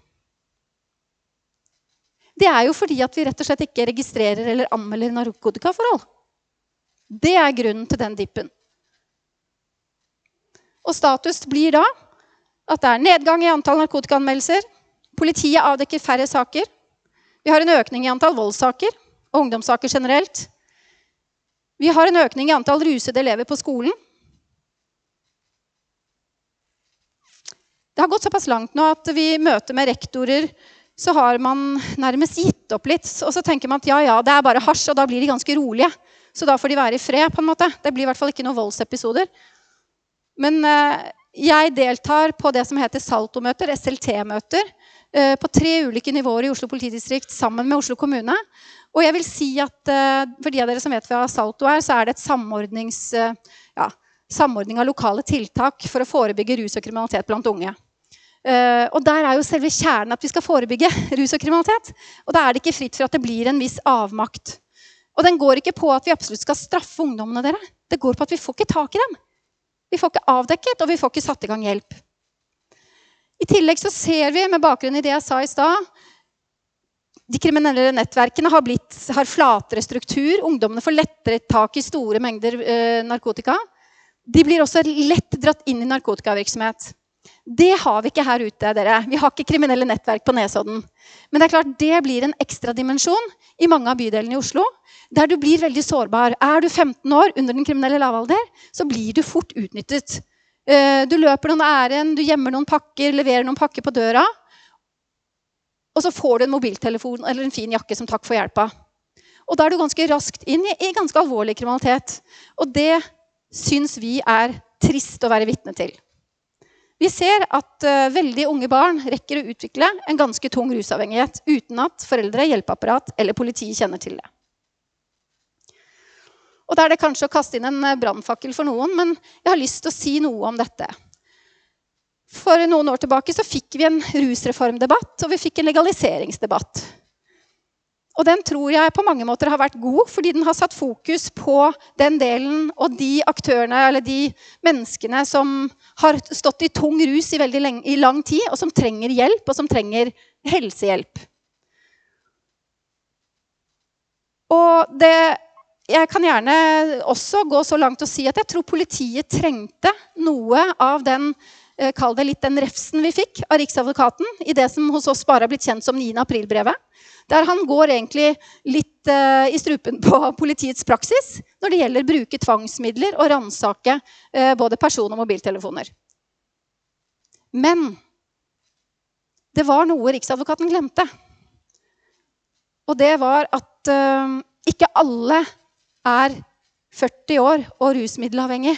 Det er jo fordi at vi rett og slett ikke registrerer eller anmelder narkotikaforhold. Det er grunnen til den dippen. Og status blir da at det er nedgang i antall narkotikaanmeldelser. Politiet avdekker færre saker. Vi har en økning i antall voldssaker og ungdomssaker generelt. Vi har en økning i antall rusede elever på skolen. Det har gått såpass langt nå at vi møter med rektorer, så har man nærmest gitt opp litt. Og så tenker man at ja, ja, det er bare hasj, og da blir de ganske rolige. Så da får de være i fred, på en måte. Det blir i hvert fall ikke noen voldsepisoder. Men eh, jeg deltar på det som heter Salto-møter, S L T-møter, eh, på tre ulike nivåer i Oslo politidistrikt sammen med Oslo kommune. Og jeg vil si at eh, for de av dere som vet hva Salto er, så er det et samordnings, eh, ja, samordning av lokale tiltak for å forebygge rus og kriminalitet blant unge. Uh, og der er jo selve kjernen at vi skal forebygge rus og kriminalitet. Og da er det ikke fritt for at det blir en viss avmakt. Og den går ikke på at vi absolutt skal straffe ungdommene dere. Det går på at vi får ikke tak i dem. Vi får ikke avdekket, og vi får ikke satt i gang hjelp. I tillegg så ser vi, med bakgrunn i det jeg sa i stad, de kriminelle nettverkene har, blitt, har flatere struktur. Ungdommene får lettere tak i store mengder uh, narkotika. De blir også lett dratt inn i narkotikavirksomhet. Det har vi ikke her ute, dere. Vi har ikke kriminelle nettverk på Nesodden. Men det er klart, det blir en ekstra dimensjon i mange av bydelene i Oslo, der du blir veldig sårbar. Er du femten år under den kriminelle lavalder, så blir du fort utnyttet. Du løper noen ærend, du gjemmer noen pakker, leverer noen pakker på døra, og så får du en mobiltelefon eller en fin jakke som takk for hjelpa. Og da er du ganske raskt inn i, i ganske alvorlig kriminalitet. Og det syns vi er trist å være vitne til. Vi ser at uh, veldig unge barn rekker å utvikle en ganske tung rusavhengighet uten at foreldre, hjelpeapparat eller politi kjenner til det. Og da er det kanskje å kaste inn en brannfakkel for noen, men jeg har lyst til å si noe om dette. For noen år tilbake så fikk vi en rusreformdebatt, og vi fikk en legaliseringsdebatt. Og den tror jeg på mange måter har vært god, fordi den har satt fokus på den delen og de aktørene, eller de menneskene som har stått i tung rus i veldig lenge, i lang tid, og som trenger hjelp, og som trenger helsehjelp. Og det, jeg kan gjerne også gå så langt og si at jeg tror politiet trengte noe av den, kall det litt den refsen vi fikk av Riksadvokaten, i det som hos oss bare har blitt kjent som niende april-brevet. Der han går egentlig litt uh, i strupen på politiets praksis når det gjelder bruke tvangsmidler og ransake uh, både person- og mobiltelefoner. Men det var noe Riksadvokaten glemte. Og det var at uh, ikke alle er førti år og rusmiddelavhengig.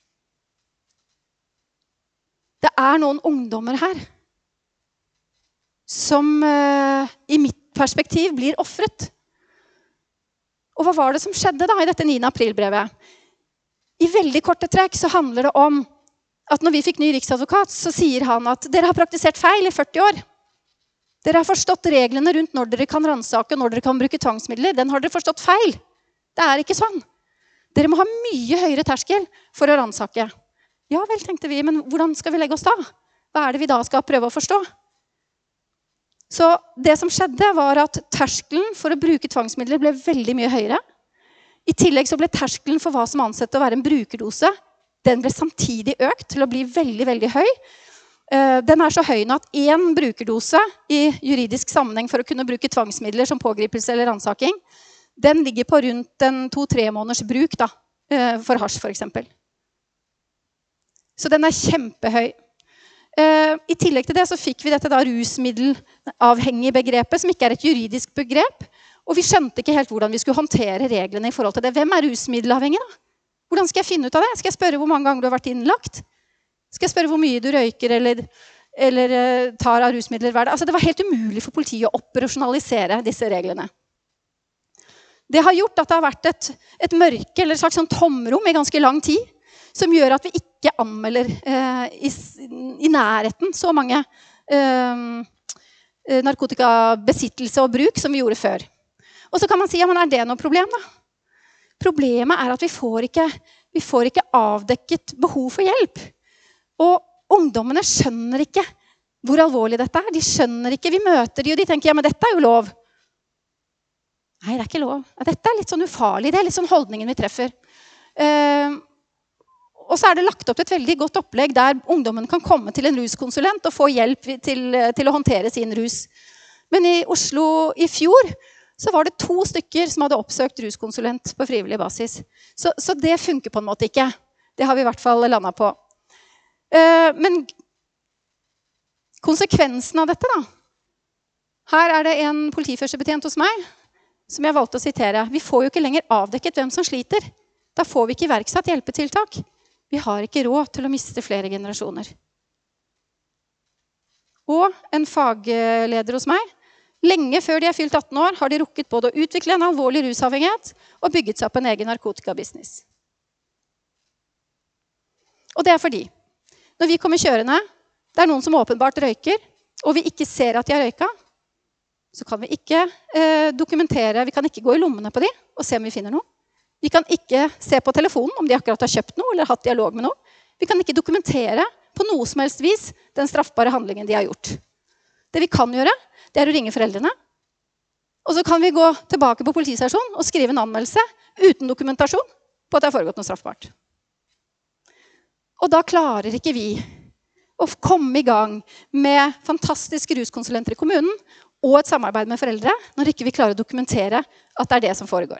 Det er noen ungdommer her som uh, i mitt perspektiv blir offret. Og hva var det som skjedde da i dette niende april-brevet? I veldig korte trekk så handler det om at når vi fikk ny riksadvokat, så sier han at dere har praktisert feil i førti år. Dere har forstått reglene rundt når dere kan ransake og når dere kan bruke tvangsmidler. Den har dere forstått feil. Det er ikke sånn. Dere må ha mye høyere terskel for å ransake. Ja vel, tenkte vi, men hvordan skal vi legge oss da? Hva er det vi da skal prøve å forstå? Så det som skjedde var at terskelen for å bruke tvangsmidler ble veldig mye høyere. I tillegg så ble terskelen for hva som ansett å være en brukerdose, den ble samtidig økt til å bli veldig, veldig høy. Den er så høy nå at en brukerdose i juridisk sammenheng for å kunne bruke tvangsmidler som pågripelse eller ransaking, den ligger på rundt en to-tre måneders bruk da, for hasj for eksempel. Så den er kjempehøy. Uh, I tillegg til det så fikk vi dette da rusmiddelavhengig begrepet, som ikke er et juridisk begrep. Og vi skjønte ikke helt hvordan vi skulle håndtere reglene i forhold til det. Hvem er rusmiddelavhengig da? Hvordan skal jeg finne ut av det? Skal jeg spørre hvor mange ganger du har vært innlagt? Skal jeg spørre hvor mye du røyker eller, eller uh, tar av rusmidler hver dag? Altså, det var helt umulig for politiet å operasjonalisere disse reglene. Det har gjort at det har vært et, et mørke eller et slags sånn tomrom i ganske lang tid, som gjør at vi ikke anmelder eh, i, i nærheten så mange eh, narkotikabesittelse og bruk som vi gjorde før. Og så kan man si, ja, men er det noe problem da? Problemet er at vi får ikke, vi får ikke avdekket behov for hjelp. Og ungdommene skjønner ikke hvor alvorlig dette er. De skjønner ikke, vi møter de, og de tenker, ja, men dette er jo lov. Nei, det er ikke lov. Ja, dette er litt sånn ufarlig, det er litt sånn holdningen vi treffer. Uh, Og så er det lagt opp et veldig godt opplegg der ungdommen kan komme til en ruskonsulent og få hjelp til, til å håndtere sin rus. Men i Oslo i fjor så var det to stykker som hadde oppsøkt ruskonsulent på frivillig basis. Så, så det funker på en måte ikke. Det har vi i hvert fall landet på. Uh, men Konsekvensen av dette da. Her er det en politiførstebetjent hos meg, som jeg valgte å sitere. Vi får jo ikke lenger avdekket hvem som sliter. Da får vi ikke iverksatt hjelpetiltak. Vi har ikke råd til å miste flere generasjoner. Og en fagleder hos meg, lenge før de er fylt atten år, har de rukket både å utvikle en alvorlig rusavhengighet og bygget seg opp en egen narkotikabusiness. Og det er fordi, når vi kommer kjørende, det er noen som åpenbart røyker, og vi ikke ser at de har røyka, så kan vi ikke eh, dokumentere, vi kan ikke gå i lommene på de og se om vi finner noe. Vi kan ikke se på telefonen om de akkurat har kjøpt noe eller hatt dialog med noe. Vi kan ikke dokumentere på noe som helst vis den straffbare handlingen de har gjort. Det vi kan gjøre, det er å ringe foreldrene. Og så kan vi gå tilbake på politistasjonen og skrive en anmeldelse uten dokumentasjon på at det har foregått noe straffbart. Og da klarer ikke vi å komme i gang med fantastiske ruskonsulenter i kommunen og et samarbeid med foreldre når ikke vi klarer å dokumentere at det er det som foregår.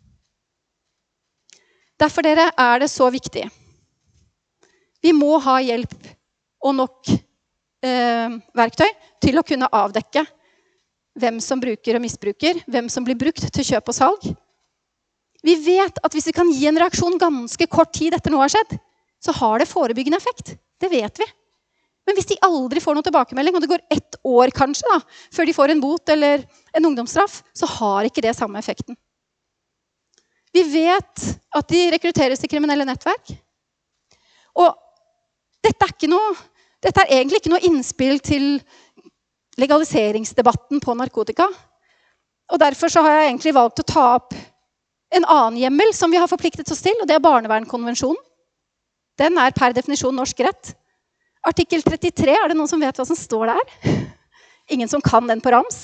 Derfor dere er det så viktig. Vi må ha hjelp og nok eh, verktøy til å kunne avdekke hvem som bruker og misbruker, hvem som blir brukt til kjøp og salg. Vi vet at hvis vi kan gi en reaksjon ganske kort tid etter noe har skjedd, så har det forebyggende effekt. Det vet vi. Men hvis de aldri får noen tilbakemelding, og det går ett år kanskje da, før de får en bot eller en ungdomsstraff, så har ikke det samme effekten. Vi vet at de rekrutteres til kriminelle nettverk. Og dette er, ikke noe, dette er egentlig ikke noe innspill til legaliseringsdebatten på narkotika. Og derfor så har jeg egentlig valgt å ta opp en annen hjemmel som vi har forpliktet oss til, og det er barnevernkonvensjonen. Den er per definisjon norsk rett. Artikkel trettitre, er det noen som vet hva som står der? Ingen som kan den på rams?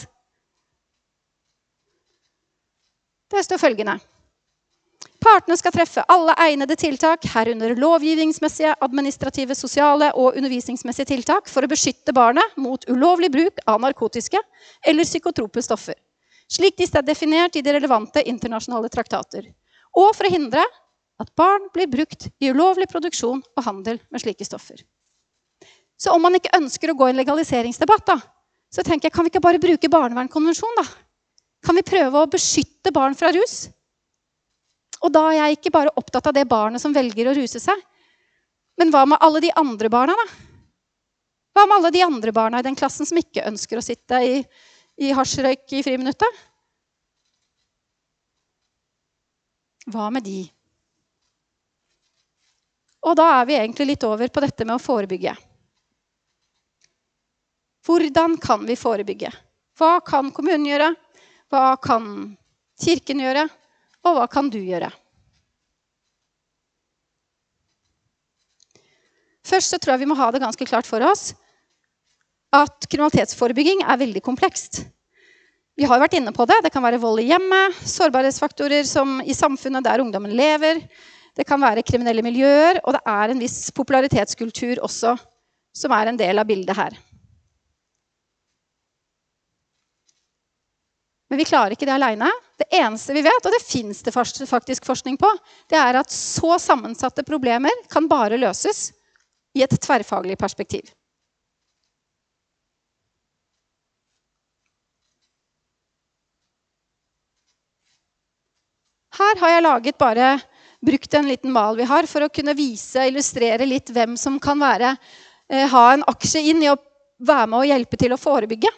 Det står følgende. Partene skal treffe alle egnede tiltak, herunder lovgivningsmessige, administrative, sosiale og undervisningsmessige tiltak for å beskytte barnet mot ulovlig bruk av narkotiske eller psykotrope stoffer, slik de er definert i de relevante internasjonale traktater, og for å hindre at barn blir brukt i ulovlig produksjon og handel med slike stoffer. Så om man ikke ønsker å gå i en legaliseringsdebatt, da, så tenker jeg, kan vi ikke bare bruke barnevernkonvensjonen, da? Kan vi prøve å beskytte barn fra rus? Og da er jeg ikke bare opptatt av det barnet som velger å ruse seg. Men hva med alle de andre barna, da? Hva med alle de andre barna i den klassen som ikke ønsker å sitte i, i hasjrøyk i friminuttet? Hva med de? Og da er vi egentlig litt over på dette med å forebygge. Hvordan kan vi forebygge? Hva kan kommunen gjøre? Hva kan kirken gjøre? Og hva kan du gjøre? Først så tror jeg vi må ha det ganske klart for oss at kriminalitetsforebygging er veldig komplekst. Vi har vært inne på det. Det kan være vold i hjemmet, sårbarhetsfaktorer som i samfunnet der ungdommen lever. Det kan være kriminelle miljøer, og det er en viss popularitetskultur også, som er en del av bildet her. Men vi klarer ikke det alene. Det eneste vi vet, og det finnes det faktisk forskning på, det er at så sammensatte problemer kan bare løses i et tverrfaglig perspektiv. Her har jeg laget bare, brukt en liten mal vi har, for å kunne vise, illustrere litt hvem som kan være, eh, ha en aksje inn i å være med og hjelpe til å forebygge.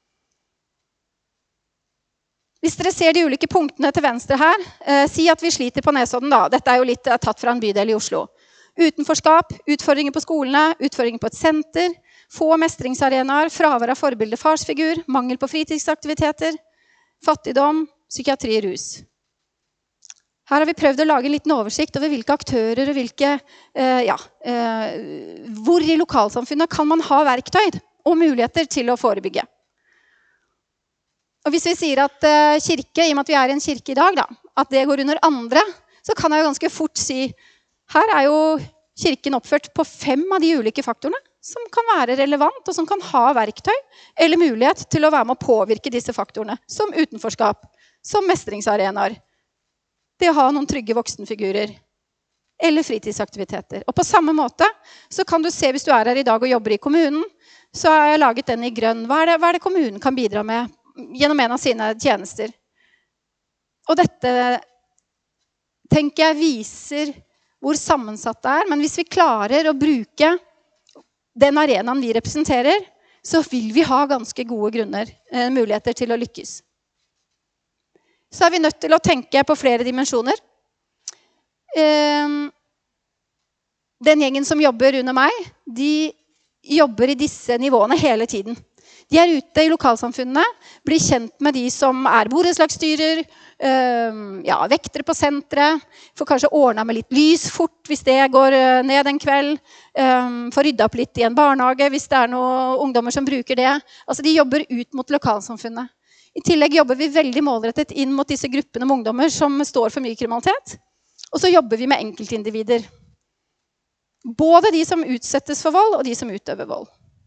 Hvis dere ser de ulike punktene til venstre her, eh, si at vi sliter på Nesodden da. Dette er jo litt eh, tatt fra en bydel i Oslo. Utenforskap, utfordringer på skolene, utfordringer på et senter, få mestringsarenaer, fravær av forbilde farsfigur, mangel på fritidsaktiviteter, fattigdom, psykiatri, rus. Her har vi prøvd å lage en liten oversikt over hvilke aktører og hvilke, eh, ja, eh, hvor i lokalsamfunnet kan man ha verktøy og muligheter til å forebygge. Og hvis vi sier at uh, kirke, i og med at vi er i en kirke i dag, da, at det går under andre, så kan jeg jo ganske fort si, her er jo kirken oppført på fem av de ulike faktorene som kan være relevant, og som kan ha verktøy eller mulighet til å være med å påvirke disse faktorene, som utenforskap, som mestringsarenaer, det å ha noen trygge voksenfigurer, eller fritidsaktiviteter. Og på samme måte så kan du se, hvis du er her i dag og jobber i kommunen, så har jeg laget den i grønn. Hva er det, hva er det kommunen kan bidra med gjennom en av sine tjenester? Og dette, tenker jeg, viser hvor sammensatt det er. Men hvis vi klarer å bruke den arenaen vi representerer, så vil vi ha ganske gode grunner, eh, muligheter til å lykkes. Så er vi nødt til å tenke på flere dimensjoner. Eh, den gjengen som jobber under meg, de jobber i disse nivåene hele tiden. De er ute i lokalsamfunnene, blir kjent med de som er borettslagsstyrer, øh, ja, vektere på senteret, får kanskje ordnet med litt lys fort hvis det går ned en kveld, øh, får ryddet opp litt i en barnehage hvis det er noen ungdommer som bruker det. Altså, de jobber ut mot lokalsamfunnet. I tillegg jobber vi veldig målrettet inn mot disse gruppene med ungdommer som står for mye kriminalitet. Og så jobber vi med enkeltindivider. Både de som utsettes for vold, og de som utøver vold.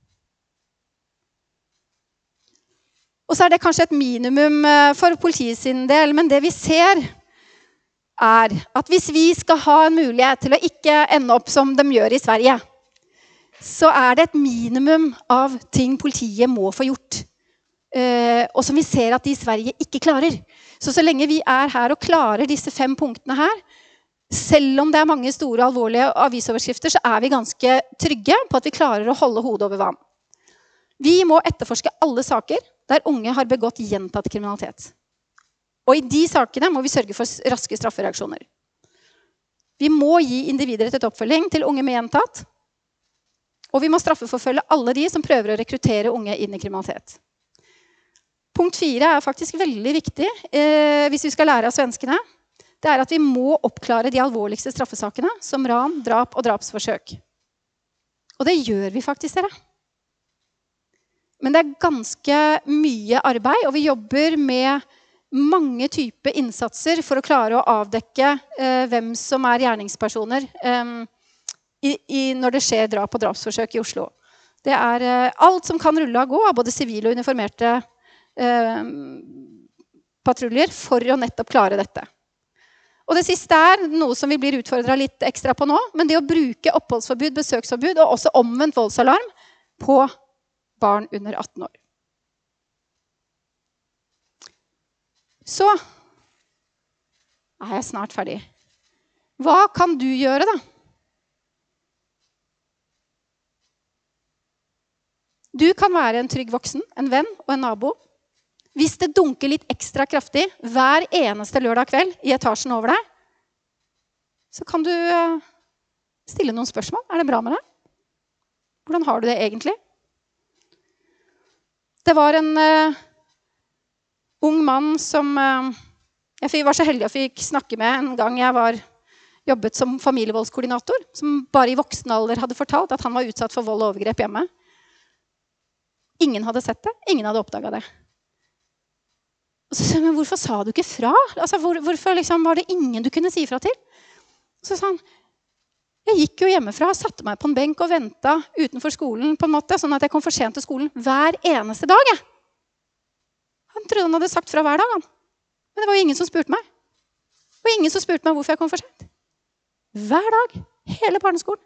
Og så er det kanskje et minimum for politiet sin del, men det vi ser er at hvis vi skal ha en mulighet til å ikke ende opp som de gjør i Sverige, så er det et minimum av ting politiet må få gjort. Og som vi ser at de i Sverige ikke klarer. Så så lenge vi er her og klarer disse fem punktene her, selv om det er mange store og alvorlige avisoverskrifter, så er vi ganske trygge på at vi klarer å holde hodet over vann. Vi må etterforske alle saker der unge har begått gjentatt kriminalitet. Og i de sakene må vi sørge for raske straffereaksjoner. Vi må gi individrettet oppfølging til unge med gjentatt, og vi må straffeforfølge alle de som prøver å rekruttere unge inn i kriminalitet. Punkt fire er faktisk veldig viktig eh, hvis vi skal lære av svenskene. Det er at vi må oppklare de alvorligste straffesakene, som ran, drap og drapsforsøk. Og det gjør vi faktisk, dere. Men det er ganske mye arbeid, og vi jobber med mange typer innsatser for å klare å avdekke eh, hvem som er gjerningspersoner eh, i, i, når det skjer drap og drapsforsøk i Oslo. Det er eh, alt som kan rulle av gå av både sivile og uniformerte eh, patruljer for å nettopp klare dette. Og det siste er noe som vi blir utfordret litt ekstra på nå, men det å bruke oppholdsforbud, besøksforbud og også omvendt voldsalarm på barn under atten år. Så er jeg snart ferdig. Hva kan du gjøre da? Du kan være en trygg voksen, en venn og en nabo. Hvis det dunker litt ekstra kraftig hver eneste lørdag kveld i etasjen over deg, så kan du stille noen spørsmål. Er det bra med deg? Hvordan har du det egentlig? Det var en uh, ung mann som uh, jeg var så heldig å fikk snakke med en gang jeg var, jobbet som familievoldskoordinator, som bare i voksen alder hadde fortalt at han var utsatt for vold og overgrep hjemme. Ingen hadde sett det, ingen hadde oppdaget det. Og så sa han, men hvorfor sa du ikke fra? Altså, hvor, hvorfor liksom, var det ingen du kunne si fra til? Så sa han, jeg gikk jo hjemmefra, satte meg på en benk og ventet utenfor skolen på en måte, sånn at jeg kom for sent til skolen hver eneste dag. Jeg. Han trodde han hadde sagt fra hver dag, han. Men det var jo ingen som spurte meg. Det var ingen som spurte meg hvorfor jeg kom for sent. Hver dag, hele barneskolen.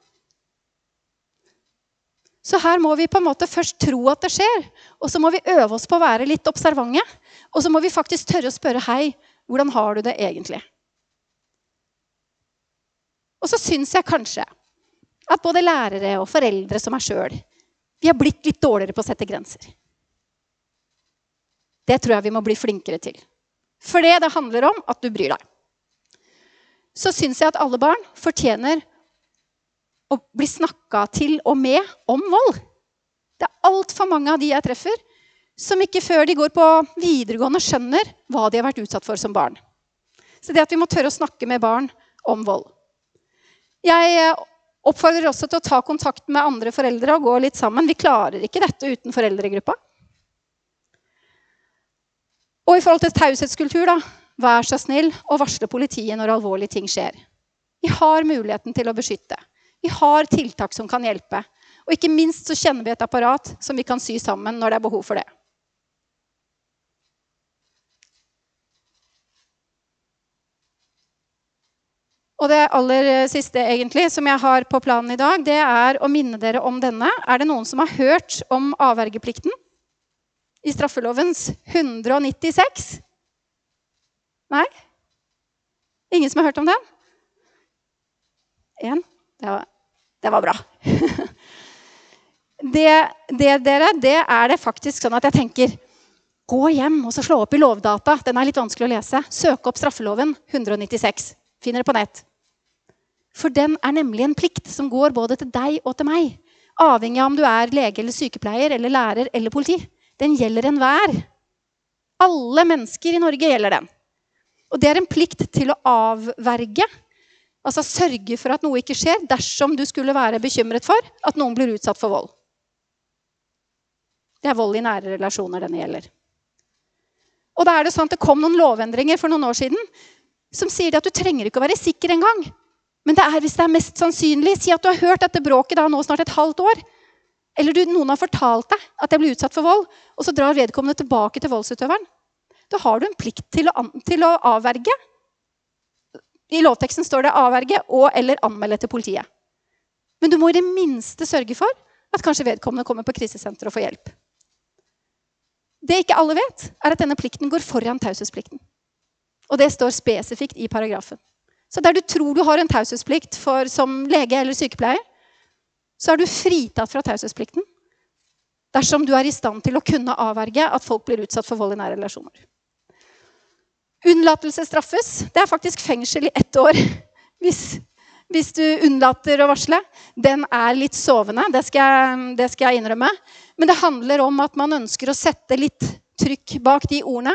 Så her må vi på en måte først tro at det skjer, og så må vi øve oss på å være litt observante, og så må vi faktisk tørre å spørre, hei, hvordan har du det egentlig? Og så synes jeg kanskje at både lærere og foreldre som er selv, vi har blitt litt dårligere på å sette grenser. Det tror jeg vi må bli flinkere til. For det, det handler om at du bryr deg. Så synes jeg at alle barn fortjener å bli snakket til og med om vold. Det er alt for mange av de jeg treffer, som ikke før de går på videregående skjønner hva de har vært utsatt for som barn. Så det at vi må tørre å snakke med barn om vold. Jeg oppfordrer også til å ta kontakt med andre foreldre og gå litt sammen. Vi klarer ikke dette uten foreldregruppa. Og i forhold til taushetskultur, da, vær så snill og varsle politiet når alvorlige ting skjer. Vi har muligheten til å beskytte. Vi har tiltak som kan hjelpe. Og ikke minst så kjenner vi et apparat som vi kan sy sammen når det er behov for det. Og det aller siste egentlig som jeg har på planen i dag, det er å minne dere om denne. Er det noen som har hørt om avvergeplikten i straffelovens hundre og nittiseks? Nei? Ingen som har hørt om den? En? Det var, det var bra. det, det, dere, det er det faktisk sånn at jeg tenker, gå hjem og så slå opp i lovdata. Den er litt vanskelig å lese. Søk opp straffeloven hundre og nittiseks. Finner det på nett. For den er nemlig en plikt som går både til deg og til meg. Avhengig av om du er lege eller sykepleier eller lærer eller politi. Den gjelder enhver. Alle mennesker i Norge gjelder den. Og det er en plikt til å avverge. Altså sørge for at noe ikke skjer dersom du skulle være bekymret for at noen blir utsatt for vold. Det er vold i nære relasjoner denne gjelder. Og da er det sånn at det kom noen lovendringer for noen år siden som sier at du trenger ikke å være sikker en gang. Men det er hvis det er mest sannsynlig. Si at du har hørt dette bråket da nå snart et halvt år. Eller du, noen har fortalt deg at jeg blir utsatt for vold, og så drar vedkommende tilbake til voldsutøveren. Da har du en plikt til å, til å avverge. I lovteksten står det avverge og eller anmelde til politiet. Men du må i det minste sørge for at kanskje vedkommende kommer på krisesenter og får hjelp. Det ikke alle vet, er at denne plikten går foran taushetsplikten. Og det står spesifikt i paragrafen. Så der du tror du har en taushetsplikt for, som lege eller sykepleier, så er du fritatt fra taushetsplikten dersom du er i stand til å kunne avverge at folk blir utsatt for vold i nære relasjoner. Unnlatelse straffes. Det er faktisk fengsel i ett år hvis, hvis du unnlater å varsle. Den er litt sovende, det skal, jeg, det skal jeg innrømme. Men det handler om at man ønsker å sette litt trykk bak de ordene.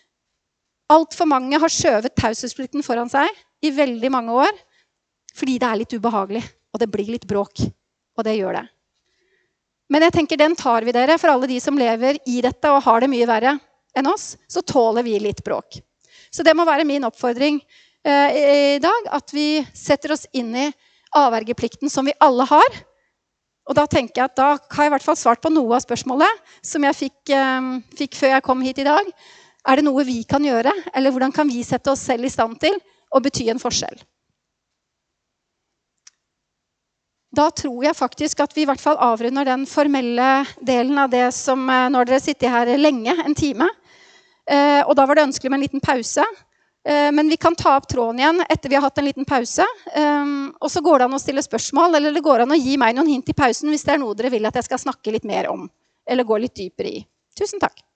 Alt for mange har skjøvet taushetsplikten foran seg i veldig mange år, fordi det er litt ubehagelig, og det blir litt bråk, og det gjør det. Men jeg tenker, den tar vi dere, for alle de som lever i dette og har det mye verre enn oss, så tåler vi litt bråk. Så det må være min oppfordring eh, i dag, at vi setter oss inn i avvergeplikten som vi alle har. Og da tenker jeg at da har jeg i hvert fall svart på noe av spørsmålet som jeg fikk, eh, fikk før jeg kom hit i dag. Er det noe vi kan gjøre, eller hvordan kan vi sette oss selv i stand til å bety en forskjell? Da tror jeg faktisk at vi i hvert fall avrunder den formelle delen av det som, når dere sitter her lenge, en time. Eh, og da var det ønskelig med en liten pause. Eh, men vi kan ta opp tråden igjen etter vi har hatt en liten pause. Eh, og så går det an å stille spørsmål, eller det går an å gi meg noen hint i pausen hvis det er noe dere vil at jeg skal snakke litt mer om, eller gå litt dypere i. Tusen takk.